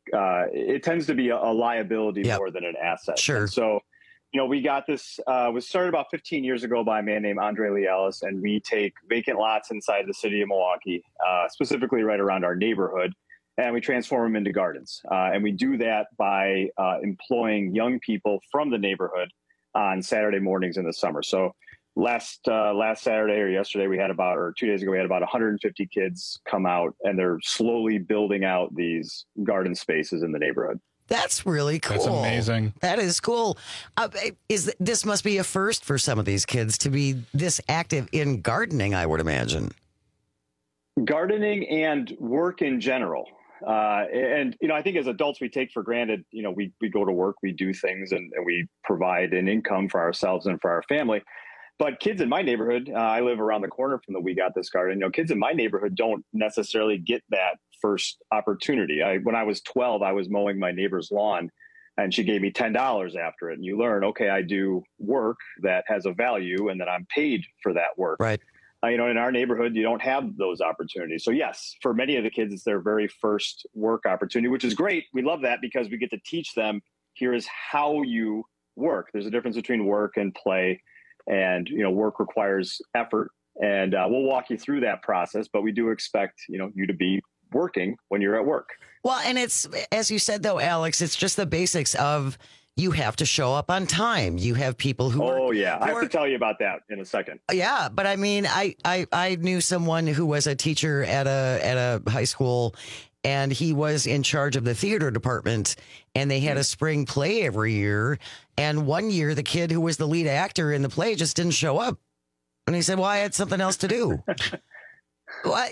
tends to be a liability more than an asset. Sure. And so, We Got This was started about 15 years ago by a man named Andre Lee Ellis, and we take vacant lots inside the city of Milwaukee, specifically right around our neighborhood, and we transform them into gardens. And we do that by employing young people from the neighborhood on Saturday mornings in the summer. So last Saturday or yesterday, 2 days ago, we had about 150 kids come out, and they're slowly building out these garden spaces in the neighborhood. That's really cool. That's amazing. That is cool. This must be a first for some of these kids to be this active in gardening, I would imagine. Gardening and work in general. I think as adults, we take for granted, we go to work, we do things, and we provide an income for ourselves and for our family. But kids in my neighborhood, I live around the corner from the We Got This garden. Kids in my neighborhood don't necessarily get that first opportunity. When I was 12, I was mowing my neighbor's lawn, and she gave me $10 after it. And you learn, okay, I do work that has a value, and then I'm paid for that work. Right. In our neighborhood, you don't have those opportunities. So yes, for many of the kids, it's their very first work opportunity, which is great. We love that because we get to teach them, here is how you work. There's a difference between work and play. And, work requires effort, and we'll walk you through that process, but we do expect, you to be working when you're at work. Well, and it's, as you said, though, Alex, it's just the basics of you have to show up on time. You have people who I have to tell you about that in a second. Yeah, but I mean, I knew someone who was a teacher at a high school, and he was in charge of the theater department, and they had a spring play every year. And one year, the kid who was the lead actor in the play just didn't show up. And he said, well, I had something else to do. Well,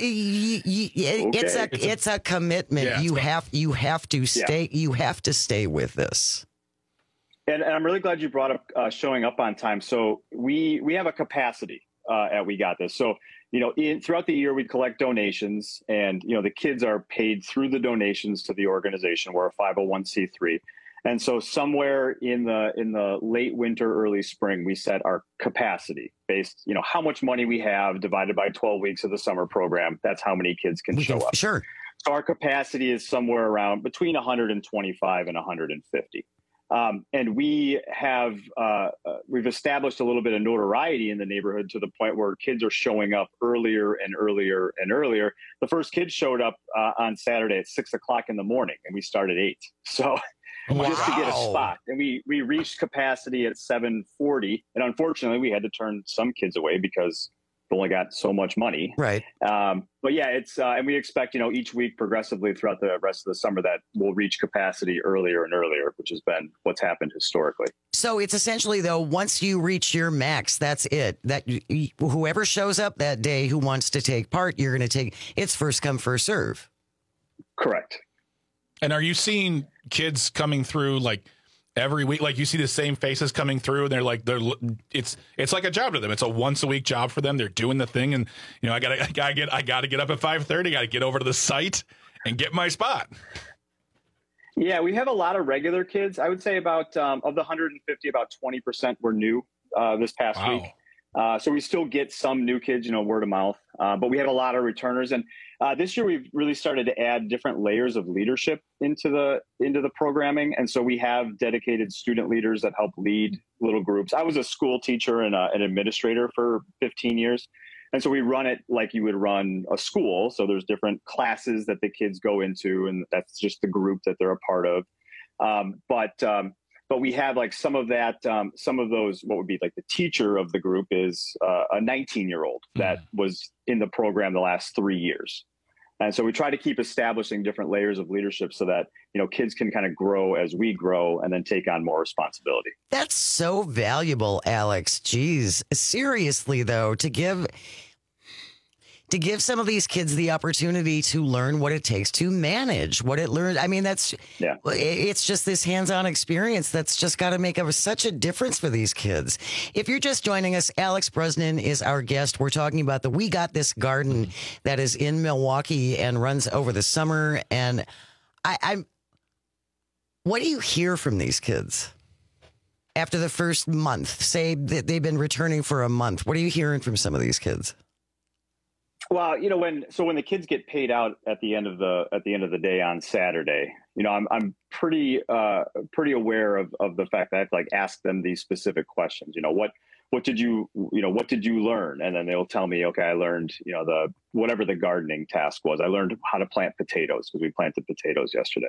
it's a commitment. Yeah, you have to stay. You have to stay with this. And I'm really glad you brought up showing up on time. So we have a capacity at We Got This. So throughout the year we collect donations, and the kids are paid through the donations to the organization. We're a 501c3. And so somewhere in the late winter, early spring, we set our capacity based, how much money we have divided by 12 weeks of the summer program. That's how many kids can show up. Sure. So our capacity is somewhere around between 125 and 150. And we have we've established a little bit of notoriety in the neighborhood to the point where kids are showing up earlier and earlier and earlier. The first kid showed up on Saturday at 6 o'clock in the morning, and we start at 8. So just to get a spot, and we reached capacity at 7:40, and unfortunately we had to turn some kids away because we only got so much money. Right. But yeah, it's and we expect each week progressively throughout the rest of the summer that we'll reach capacity earlier and earlier, which has been what's happened historically. So it's essentially, though, once you reach your max, that's it. That whoever shows up that day who wants to take part, you're going to take. It's first come, first serve. Correct. And are you seeing kids coming through like every week? Like you see the same faces coming through, and it's like a job to them. It's a once a week job for them. They're doing the thing, and I gotta get up at 5:30. Got to get over to the site and get my spot. Yeah, we have a lot of regular kids. I would say about of the 150, about 20% were new this past week. So we still get some new kids, word of mouth. But we have a lot of returners, and this year we've really started to add different layers of leadership into the programming. And so we have dedicated student leaders that help lead little groups. I was a school teacher and an administrator for 15 years. And so we run it like you would run a school. So there's different classes that the kids go into, and that's just the group that they're a part of. But we have like some of those, what would be like the teacher of the group is a 19-year-old that was in the program the last 3 years. And so we try to keep establishing different layers of leadership so that, kids can kind of grow as we grow and then take on more responsibility. That's so valuable, Alex. Geez, seriously, though, to give some of these kids the opportunity to learn what it takes to manage what it learned. I mean, it's just this hands-on experience that's just got to make such a difference for these kids. If you're just joining us, Alex Brosnan is our guest. We're talking about the We Got This garden that is in Milwaukee and runs over the summer. And what do you hear from these kids after the first month? Say that they've been returning for a month. What are you hearing from some of these kids? Well, when the kids get paid out at the end of the day on Saturday, I'm pretty aware of the fact that I have to like ask them these specific questions. What did you learn? And then they'll tell me, okay, I learned, whatever the gardening task was. I learned how to plant potatoes because we planted potatoes yesterday.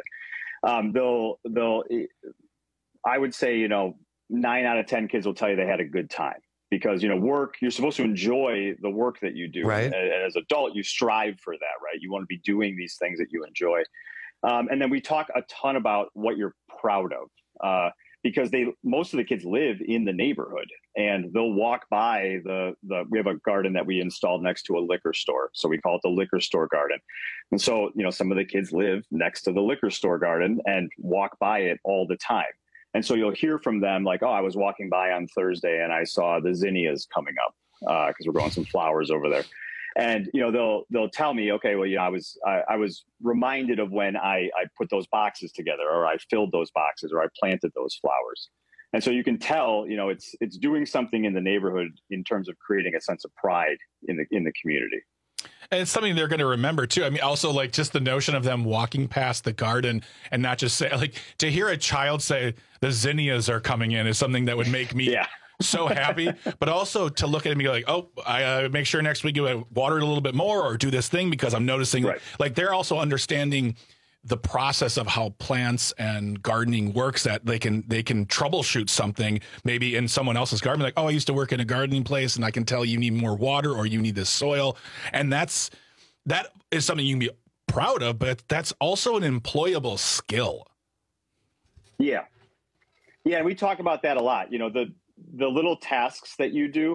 I would say, 9 out of 10 kids will tell you they had a good time. Because, work, you're supposed to enjoy the work that you do. Right. And as an adult, you strive for that, right? You want to be doing these things that you enjoy. And then we talk a ton about what you're proud of, because most of the kids live in the neighborhood, and they'll walk by we have a garden that we installed next to a liquor store. So we call it the liquor store garden. And so, some of the kids live next to the liquor store garden and walk by it all the time. And so you'll hear from them like, oh, I was walking by on Thursday and I saw the zinnias coming up because we're growing some flowers over there. And, they'll tell me, okay, well, I was reminded of when I put those boxes together, or I filled those boxes, or I planted those flowers. And so you can tell, it's doing something in the neighborhood in terms of creating a sense of pride in the community. And it's something they're going to remember, too. I mean, also, like, just the notion of them walking past the garden and not just say, like, to hear a child say the zinnias are coming in is something that would make me so happy. But also to look at it and be like, oh, I make sure next week you water it a little bit more or do this thing because I'm noticing, like, they're also understanding the process of how plants and gardening works, that they can troubleshoot something maybe in someone else's garden. Like, oh, I used to work in a gardening place and I can tell you need more water or you need this soil. And that is something you can be proud of, but that's also an employable skill. Yeah. Yeah. And we talk about that a lot, the little tasks that you do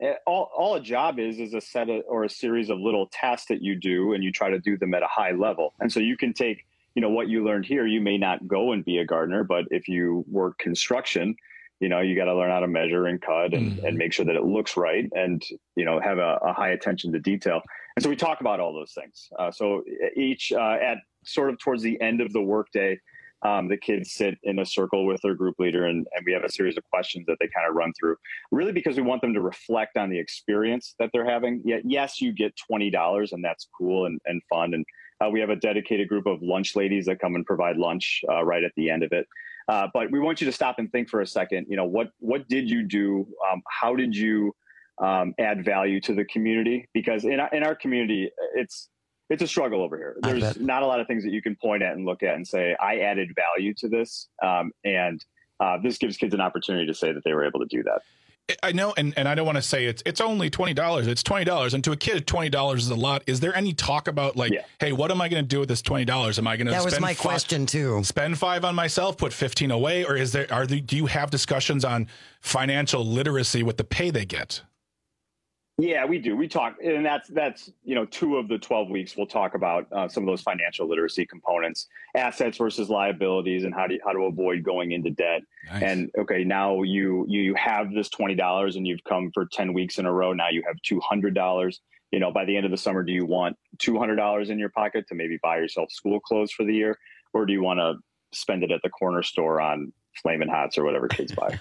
all a job is a set of, or a series of little tasks that you do, and you try to do them at a high level. And so you can take, what you learned here. You may not go and be a gardener, but if you work construction, you got to learn how to measure and cut and make sure that it looks right, and have a high attention to detail. And so we talk about all those things. So each at sort of towards the end of the workday, the kids sit in a circle with their group leader, and we have a series of questions that they kind of run through, really because we want them to reflect on the experience that they're having. Yes, you get $20, and that's cool and fun. And we have a dedicated group of lunch ladies that come and provide lunch right at the end of it. But we want you to stop and think for a second, what did you do? How did you add value to the community? Because in our community, it's a struggle over here. There's not a lot of things that you can point at and look at and say, I added value to this. And this gives kids an opportunity to say that they were able to do that. I know, and I don't want to say it's only $20. It's $20, and to a kid, $20 is a lot. Is there any talk about hey, what am I going to do with this $20? Am I going to? That was my question too. Spend $5 on myself, put $15 away, or do you have discussions on financial literacy with the pay they get? Yeah, we do. We talk, and that's 2 of the 12 weeks. We'll talk about some of those financial literacy components, assets versus liabilities, and how to avoid going into debt. Nice. And okay, now you have this $20, and you've come for 10 weeks in a row. Now you have $200. By the end of the summer, do you want $200 in your pocket to maybe buy yourself school clothes for the year, or do you want to spend it at the corner store on Flamin' Hots or whatever kids buy?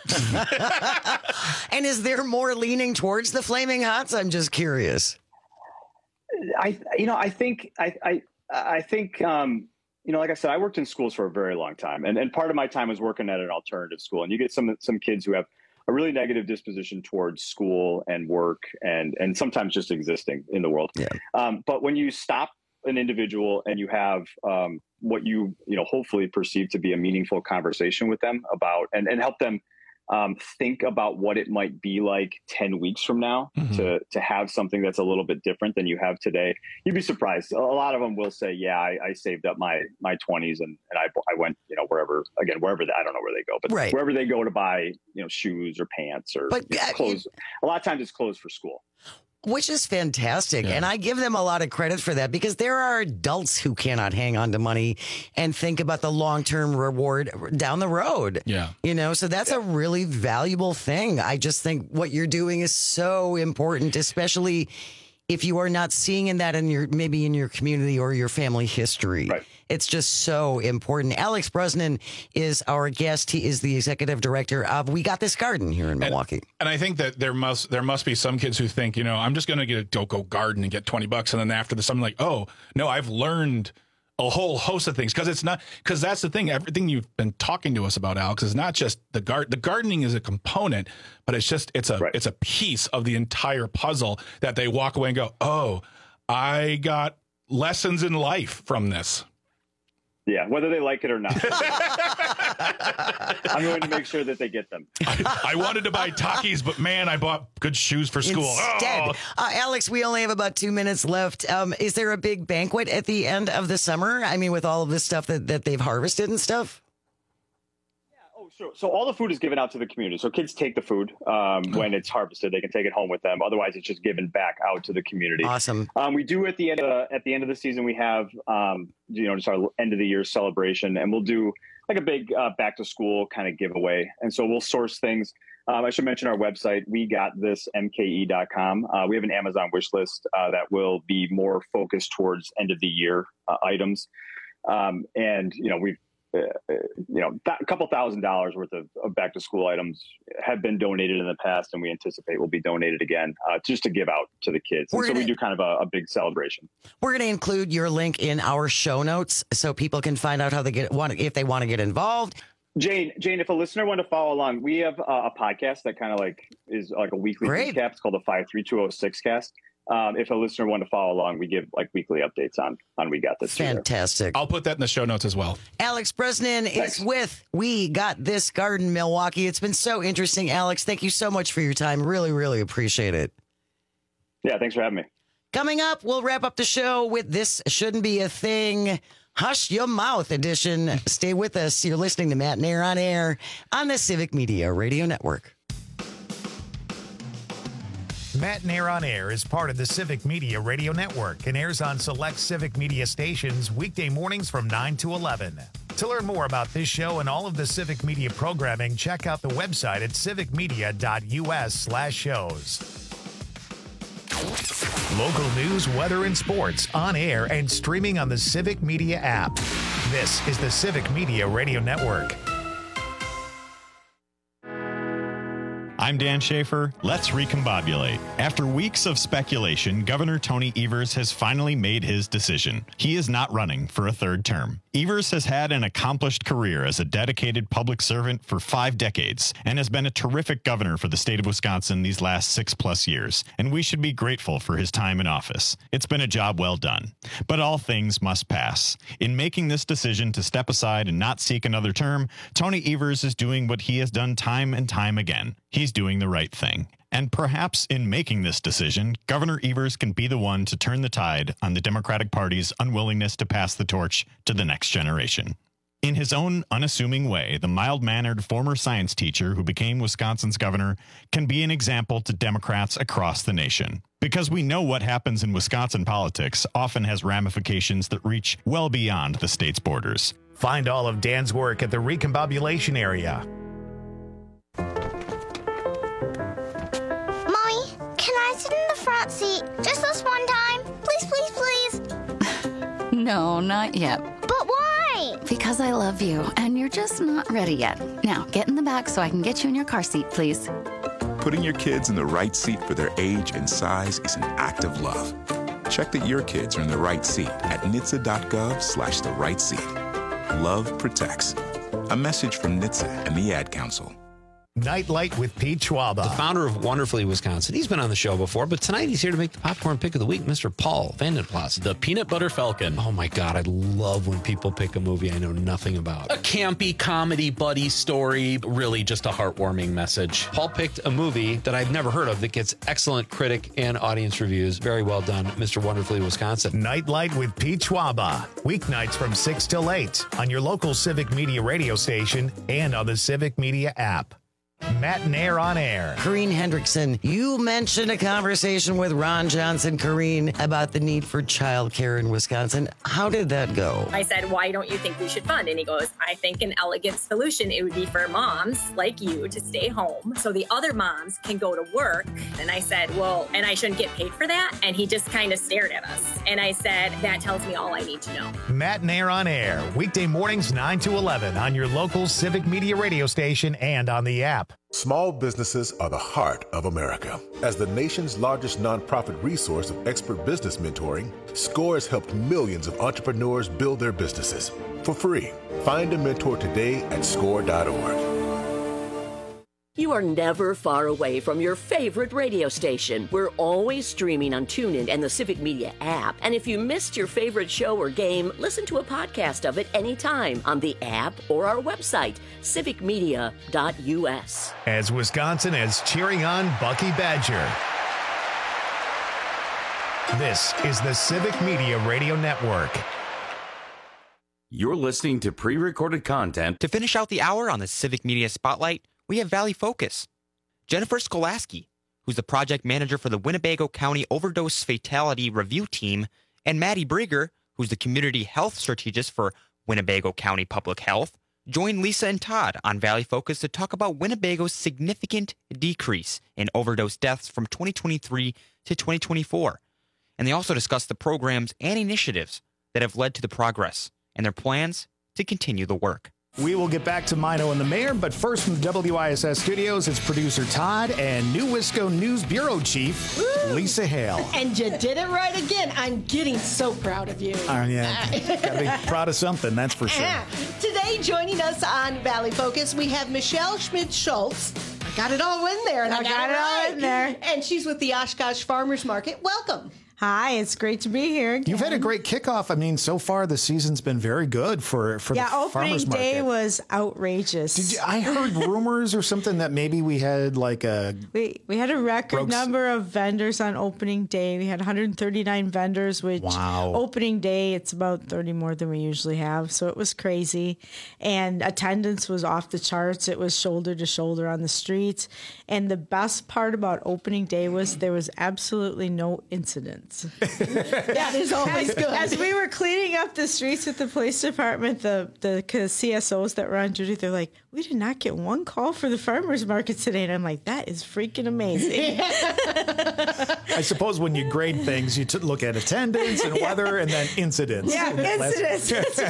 And is there more leaning towards the Flaming Hots? I'm just curious. I think, like I said, I worked in schools for a very long time, and part of my time was working at an alternative school. And you get some kids who have a really negative disposition towards school and work, and sometimes just existing in the world. Yeah. But when you stop an individual and you have what you hopefully perceive to be a meaningful conversation with them about, and help them think about what it might be like 10 weeks from now, to have something that's a little bit different than you have today, you'd be surprised. A lot of them will say, yeah, I saved up my 20s and I went, wherever, I don't know where they go, but wherever they go to buy, shoes or pants or clothes. A lot of times it's clothes for school. Which is fantastic. Yeah. And I give them a lot of credit for that, because there are adults who cannot hang on to money and think about the long-term reward down the road. Yeah. So that's a really valuable thing. I just think what you're doing is so important, especially if you are not seeing that in your community or your family history. Right. It's just so important. Alex Brosnan is our guest. He is the executive director of We Got This Garden here in Milwaukee. And I think that there must be some kids who think, I'm just going to go garden and get $20, and then after this, I'm like, oh no, I've learned a whole host of things. Because that's the thing. Everything you've been talking to us about, Alex, is not just the gardening is a component, but it's a piece of the entire puzzle that they walk away and go, oh, I got lessons in life from this. Yeah, whether they like it or not. I'm going to make sure that they get them. I wanted to buy Takis, but man, I bought good shoes for school. Instead, Alex, we only have about 2 minutes left. Is there a big banquet at the end of the summer? I mean, with all of this stuff that they've harvested and stuff? So all the food is given out to the community. So kids take the food when it's harvested. They can take it home with them. Otherwise, it's just given back out to the community. Awesome. We do at the end of the season, we have just our end of the year celebration, and we'll do like a big back to school kind of giveaway. And so we'll source things. I should mention our website, WeGotThisMKE.com. We have an Amazon wish list that will be more focused towards end of the year items. We've a couple $1,000s worth of back to school items have been donated in the past, and we anticipate will be donated again, just to give out to the kids. And so we do kind of a big celebration. We're going to include your link in our show notes so people can find out how if they want to get involved. Jane, if a listener wanted to follow along, we have a podcast that kind of is like a weekly recap. It's called the 53206 cast. If a listener wanted to follow along, we give weekly updates on We Got This. Fantastic. I'll put that in the show notes as well. Alex Brosnan is with We Got This Garden Milwaukee. It's been so interesting, Alex. Thank you so much for your time. Really, really appreciate it. Yeah, thanks for having me. Coming up, we'll wrap up the show with This Shouldn't Be a Thing, Hush Your Mouth edition. Stay with us. You're listening to Matt Nair on Air on the Civic Media Radio Network. Matt and Air on Air is part of the Civic Media Radio Network and airs on select Civic Media stations weekday mornings from 9 to 11. To learn more about this show and all of the Civic Media programming, check out the website at civicmedia.us/shows. Local news, weather, and sports on air and streaming on the Civic Media app. This is the Civic Media Radio Network. I'm Dan Schaefer. Let's recombobulate. After weeks of speculation, Governor Tony Evers has finally made his decision. He is not running for a third term. Evers has had an accomplished career as a dedicated public servant for 5 decades and has been a terrific governor for the state of Wisconsin these last 6+ years, and we should be grateful for his time in office. It's been a job well done. But all things must pass. In making this decision to step aside and not seek another term, Tony Evers is doing what he has done time and time again. He's doing the right thing. And perhaps in making this decision, Governor Evers can be the one to turn the tide on the Democratic Party's unwillingness to pass the torch to the next generation. In his own unassuming way, the mild-mannered former science teacher who became Wisconsin's governor can be an example to Democrats across the nation. Because we know what happens in Wisconsin politics often has ramifications that reach well beyond the state's borders. Find all of Dan's work at the Recombobulation area. Can I sit in the front seat just this one time? Please, please, please. No, not yet. But why? Because I love you, and you're just not ready yet. Now, get in the back so I can get you in your car seat, please. Putting your kids in the right seat for their age and size is an act of love. Check that your kids are in the right seat at NHTSA.gov/the right seat. Love protects. A message from NHTSA and the Ad Council. Nightlight with Pete Schwaba. The founder of Wonderfully Wisconsin. He's been on the show before, but tonight he's here to make the popcorn pick of the week, Mr. Paul Vandenplas. The Peanut Butter Falcon. Oh my God, I love when people pick a movie I know nothing about. A campy comedy buddy story, really just a heartwarming message. Paul picked a movie that I've never heard of that gets excellent critic and audience reviews. Very well done, Mr. Wonderfully Wisconsin. Nightlight with Pete Schwaba. Weeknights from 6 till 8 on your local Civic Media radio station and on the Civic Media app. Matt and Air on Air. Corrine Hendrickson, you mentioned a conversation with Ron Johnson, Corrine, about the need for childcare in Wisconsin. How did that go? I said, why don't you think we should fund? And he goes, I think an elegant solution, it would be for moms like you to stay home so the other moms can go to work. And I said, well, and I shouldn't get paid for that? And he just kind of stared at us. And I said, that tells me all I need to know. Matt and Air on Air, weekday mornings 9 to 11 on your local Civic Media radio station and on the app. Small businesses are the heart of America. As the nation's largest nonprofit resource of expert business mentoring, SCORE has helped millions of entrepreneurs build their businesses for free. Find a mentor today at score.org. You are never far away from your favorite radio station. We're always streaming on TuneIn and the Civic Media app. And if you missed your favorite show or game, listen to a podcast of it anytime on the app or our website, civicmedia.us. As Wisconsin is cheering on Bucky Badger. This is the Civic Media Radio Network. You're listening to pre-recorded content. To finish out the hour on the Civic Media Spotlight, we have Valley Focus. Jennifer Skolaski, who's the project manager for the Winnebago County Overdose Fatality Review Team, and Maddie Brieger, who's the community health strategist for Winnebago County Public Health, joined Lisa and Todd on Valley Focus to talk about Winnebago's significant decrease in overdose deaths from 2023 to 2024. And they also discussed the programs and initiatives that have led to the progress and their plans to continue the work. We will get back to Mino and the mayor, but first from the WISS studios, it's producer Todd and New Wisco News Bureau Chief Lisa Hale. And you did it right again. I'm getting so proud of you. Yeah, gotta be proud of something, that's for sure. Today, joining us on Valley Focus, we have Michelle Schmidt-Schultz. I got it all in there. And I got it all in there. And she's with the Oshkosh Farmers Market. Welcome. Hi, it's great to be here again. You've had a great kickoff. I mean, so far the season's been very good for the farmers market. Opening day was outrageous. I heard rumors or something that maybe we had like we had a record number of vendors on opening day. We had 139 vendors, which opening day it's about 30 more than we usually have. So it was crazy, and attendance was off the charts. It was shoulder to shoulder on the streets, and the best part about opening day was there was absolutely no incidents. That is always good. As we were cleaning up the streets with the police department, the CSOs that were on duty, they're like, we did not get one call for the farmers market today. And I'm like, that is freaking amazing. I suppose when you grade things, you look at attendance and weather and then incidents. Yeah, incidents.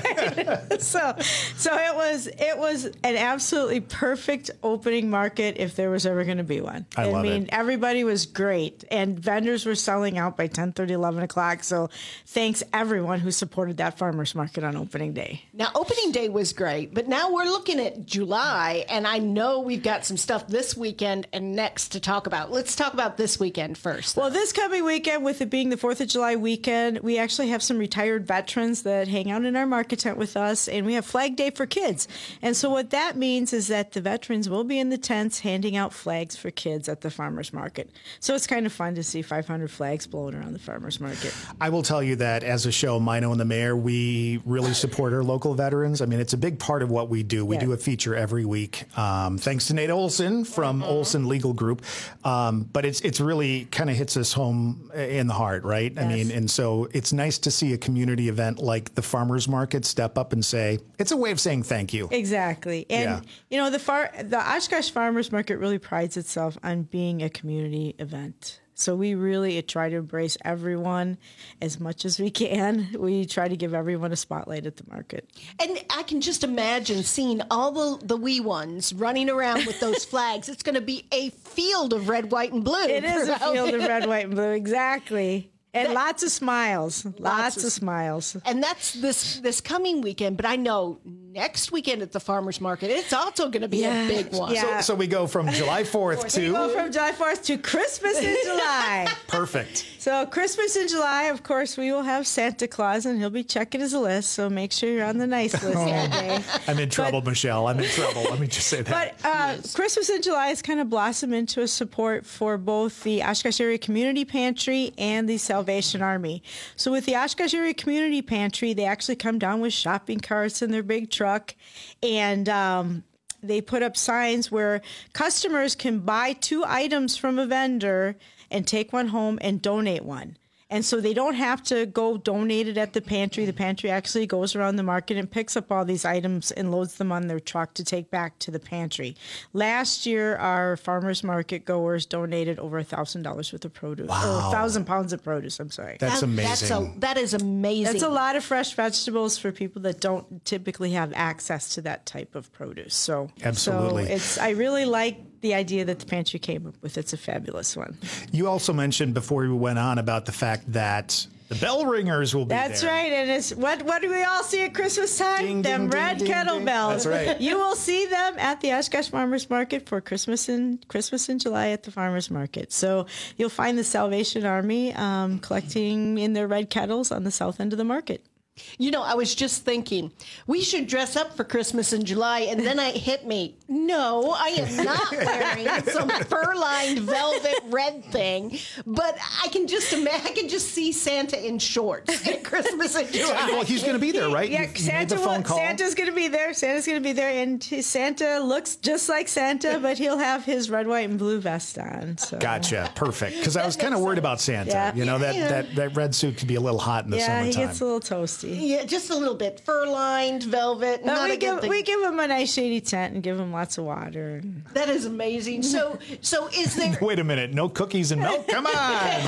That's right. So it was an absolutely perfect opening market if there was ever going to be one. I mean, everybody was great, and vendors were selling out by 10:30, 11 o'clock. So thanks everyone who supported that farmers market on opening day. Now, opening day was great, but now we're looking at July, and I know we've got some stuff this weekend and next to talk about. Let's talk about this weekend first. Well, this coming weekend, with it being the 4th of July weekend, we actually have some retired veterans that hang out in our market tent with us, and we have Flag Day for kids. And so what that means is that the veterans will be in the tents handing out flags for kids at the farmers market. So it's kind of fun to see 500 flags blowing around the farmers market. I will tell you that as a show, Mino and the Mayor, we really support our local veterans. I mean, it's a big part of what we do. We do a feature every week, thanks to Nate Olson from Olson Legal Group. But it's really kind of hits us home in the heart, right? Yes. I mean, and so it's nice to see a community event like the farmers market step up and say, it's a way of saying thank you. Exactly. And, you know, the Oshkosh Farmers Market really prides itself on being a community event. So we really try to embrace everyone as much as we can. We try to give everyone a spotlight at the market. And I can just imagine seeing all the wee ones running around with those flags. It's going to be a field of red, white, and blue. It is a field of red, white, and blue. Exactly. And lots of smiles. Lots of smiles. And that's this coming weekend. But I know next weekend at the farmers market, it's also going to be a big one. Yeah. So we go from July 4th to... We go from July 4th to Christmas in July. Perfect. So Christmas in July, of course, we will have Santa Claus, and he'll be checking his list. So make sure you're on the nice list that day. I'm in trouble, Michelle. I'm in trouble. Let me just say that. But Christmas in July has kind of blossomed into a support for both the Oshkosh Area Community Pantry and the Salvation Army. So with the Oshkosh Area Community Pantry, they actually come down with shopping carts in their big truck, and they put up signs where customers can buy 2 items from a vendor and take one home and donate one. And so they don't have to go donate it at the pantry. The pantry actually goes around the market and picks up all these items and loads them on their truck to take back to the pantry. Last year, our farmers market goers donated over $1,000 worth of produce. Wow. Or 1,000 pounds of produce, I'm sorry. That's amazing. That is amazing. That's a lot of fresh vegetables for people that don't typically have access to that type of produce. So absolutely. I really like the idea that the pantry came up with. It's a fabulous one. You also mentioned before we went on about the fact that the bell ringers will be there. That's right. And it's what do we all see at Christmas time? Ding, them ding, red ding, kettle ding. bells. That's right. You will see them at the Oshkosh Farmers Market for Christmas in July at the Farmers Market. So you'll find the Salvation Army collecting in their red kettles on the south end of the market. You know, I was just thinking, we should dress up for Christmas in July, and then it hit me. No, I am not wearing some fur-lined velvet red thing, but I can just see Santa in shorts at Christmas in July. Well, he's going to be there, right? Yeah, Santa's going to be there. Santa's going to be there, and Santa looks just like Santa, but he'll have his red, white, and blue vest on. So. Gotcha. Perfect. Because I was kind of worried about Santa. Yeah. You know, that red suit could be a little hot in the summertime. Yeah, he gets a little toasty. Yeah, just a little bit. Fur-lined, velvet. We give him a nice shady tent and give him lots of water. That is amazing. So is there... Wait a minute. No cookies and milk? Come on!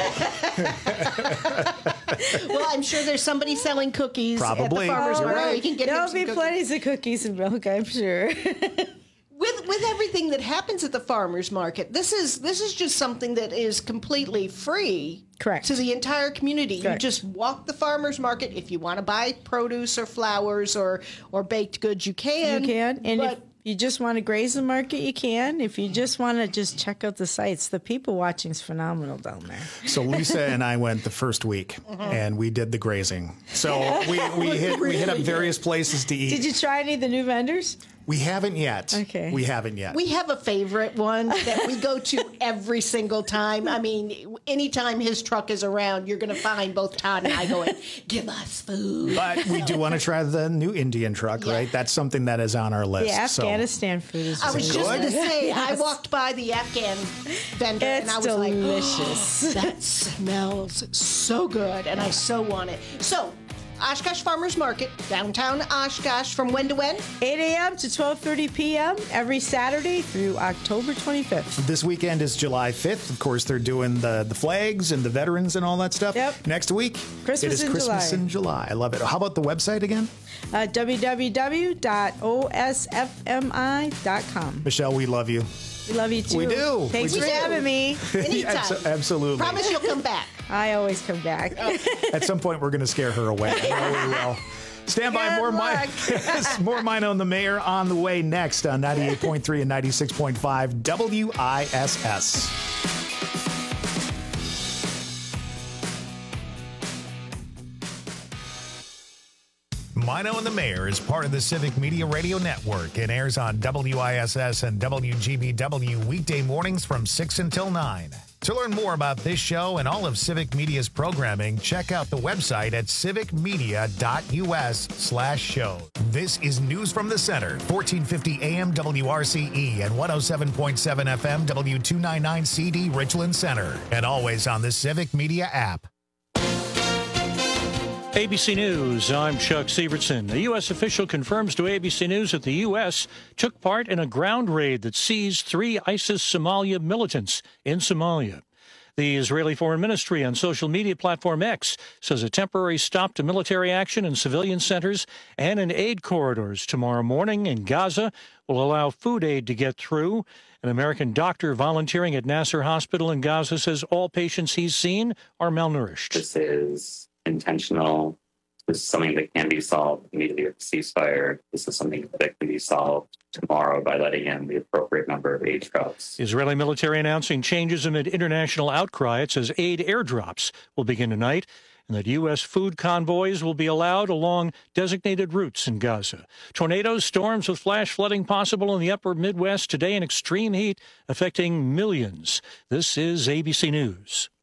Well, I'm sure there's somebody selling cookies Probably. at the farmer's market. You can get There'll be plenty of cookies and milk, I'm sure. With everything that happens at the farmers market, this is just something that is completely free. Correct. To the entire community. Correct. You just walk the farmers market. If you want to buy produce or flowers or baked goods, you can. You can. And you just want to graze the market, you can. If you just want to just check out the sites, the people watching is phenomenal down there. So Lisa and I went the first week, and we did the grazing. So we hit up various places to eat. Did you try any of the new vendors? We haven't yet. Okay. We haven't yet. We have a favorite one that we go to every single time. I mean, anytime his truck is around, you're going to find both Todd and I going, give us food. But we do want to try the new Indian truck, right? That's something that is on our list. Yeah, Afghanistan food is I was just going to say, Yes. I walked by the Afghan vendor and I was delicious. like, that smells so good. And I so want it. So, Oshkosh Farmers Market, downtown Oshkosh, from when to when? 8 a.m. to 12:30 p.m. every Saturday through October 25th. This weekend is July 5th. Of course, they're doing the flags and the veterans and all that stuff. Yep. Next week, Christmas it is in Christmas July. in July. I love it. How about the website again? www.osfmi.com. Michelle, we love you. We love you too. We do. Thanks We for do. having me. Anytime. Absolutely. Promise you'll come back. I always come back. At some point, we're going to scare her away. I know we will. Stand by. More Mino and the Mayor on the way next on 98.3 and 96.5 WISS. Mino and the Mayor is part of the Civic Media Radio Network and airs on WISS and WGBW weekday mornings from 6 until 9. To learn more about this show and all of Civic Media's programming, check out the website at civicmedia.us/show. This is News from the Center, 1450 AM WRCE and 107.7 FM W299CD Richland Center, and always on the Civic Media app. ABC News, I'm Chuck Sievertson. A U.S. official confirms to ABC News that the U.S. took part in a ground raid that seized 3 ISIS Somalia militants in Somalia. The Israeli Foreign Ministry on social media platform X says a temporary stop to military action in civilian centers and in aid corridors tomorrow morning in Gaza will allow food aid to get through. An American doctor volunteering at Nasser Hospital in Gaza says all patients he's seen are malnourished. This is intentional. This is something that can be solved immediately with a ceasefire. This is something that can be solved tomorrow by letting in the appropriate number of aid trucks. Israeli military announcing changes amid international outcry. It says aid airdrops will begin tonight and that U.S. food convoys will be allowed along designated routes in Gaza. Tornadoes, storms with flash flooding possible in the upper Midwest today and extreme heat affecting millions. This is ABC News.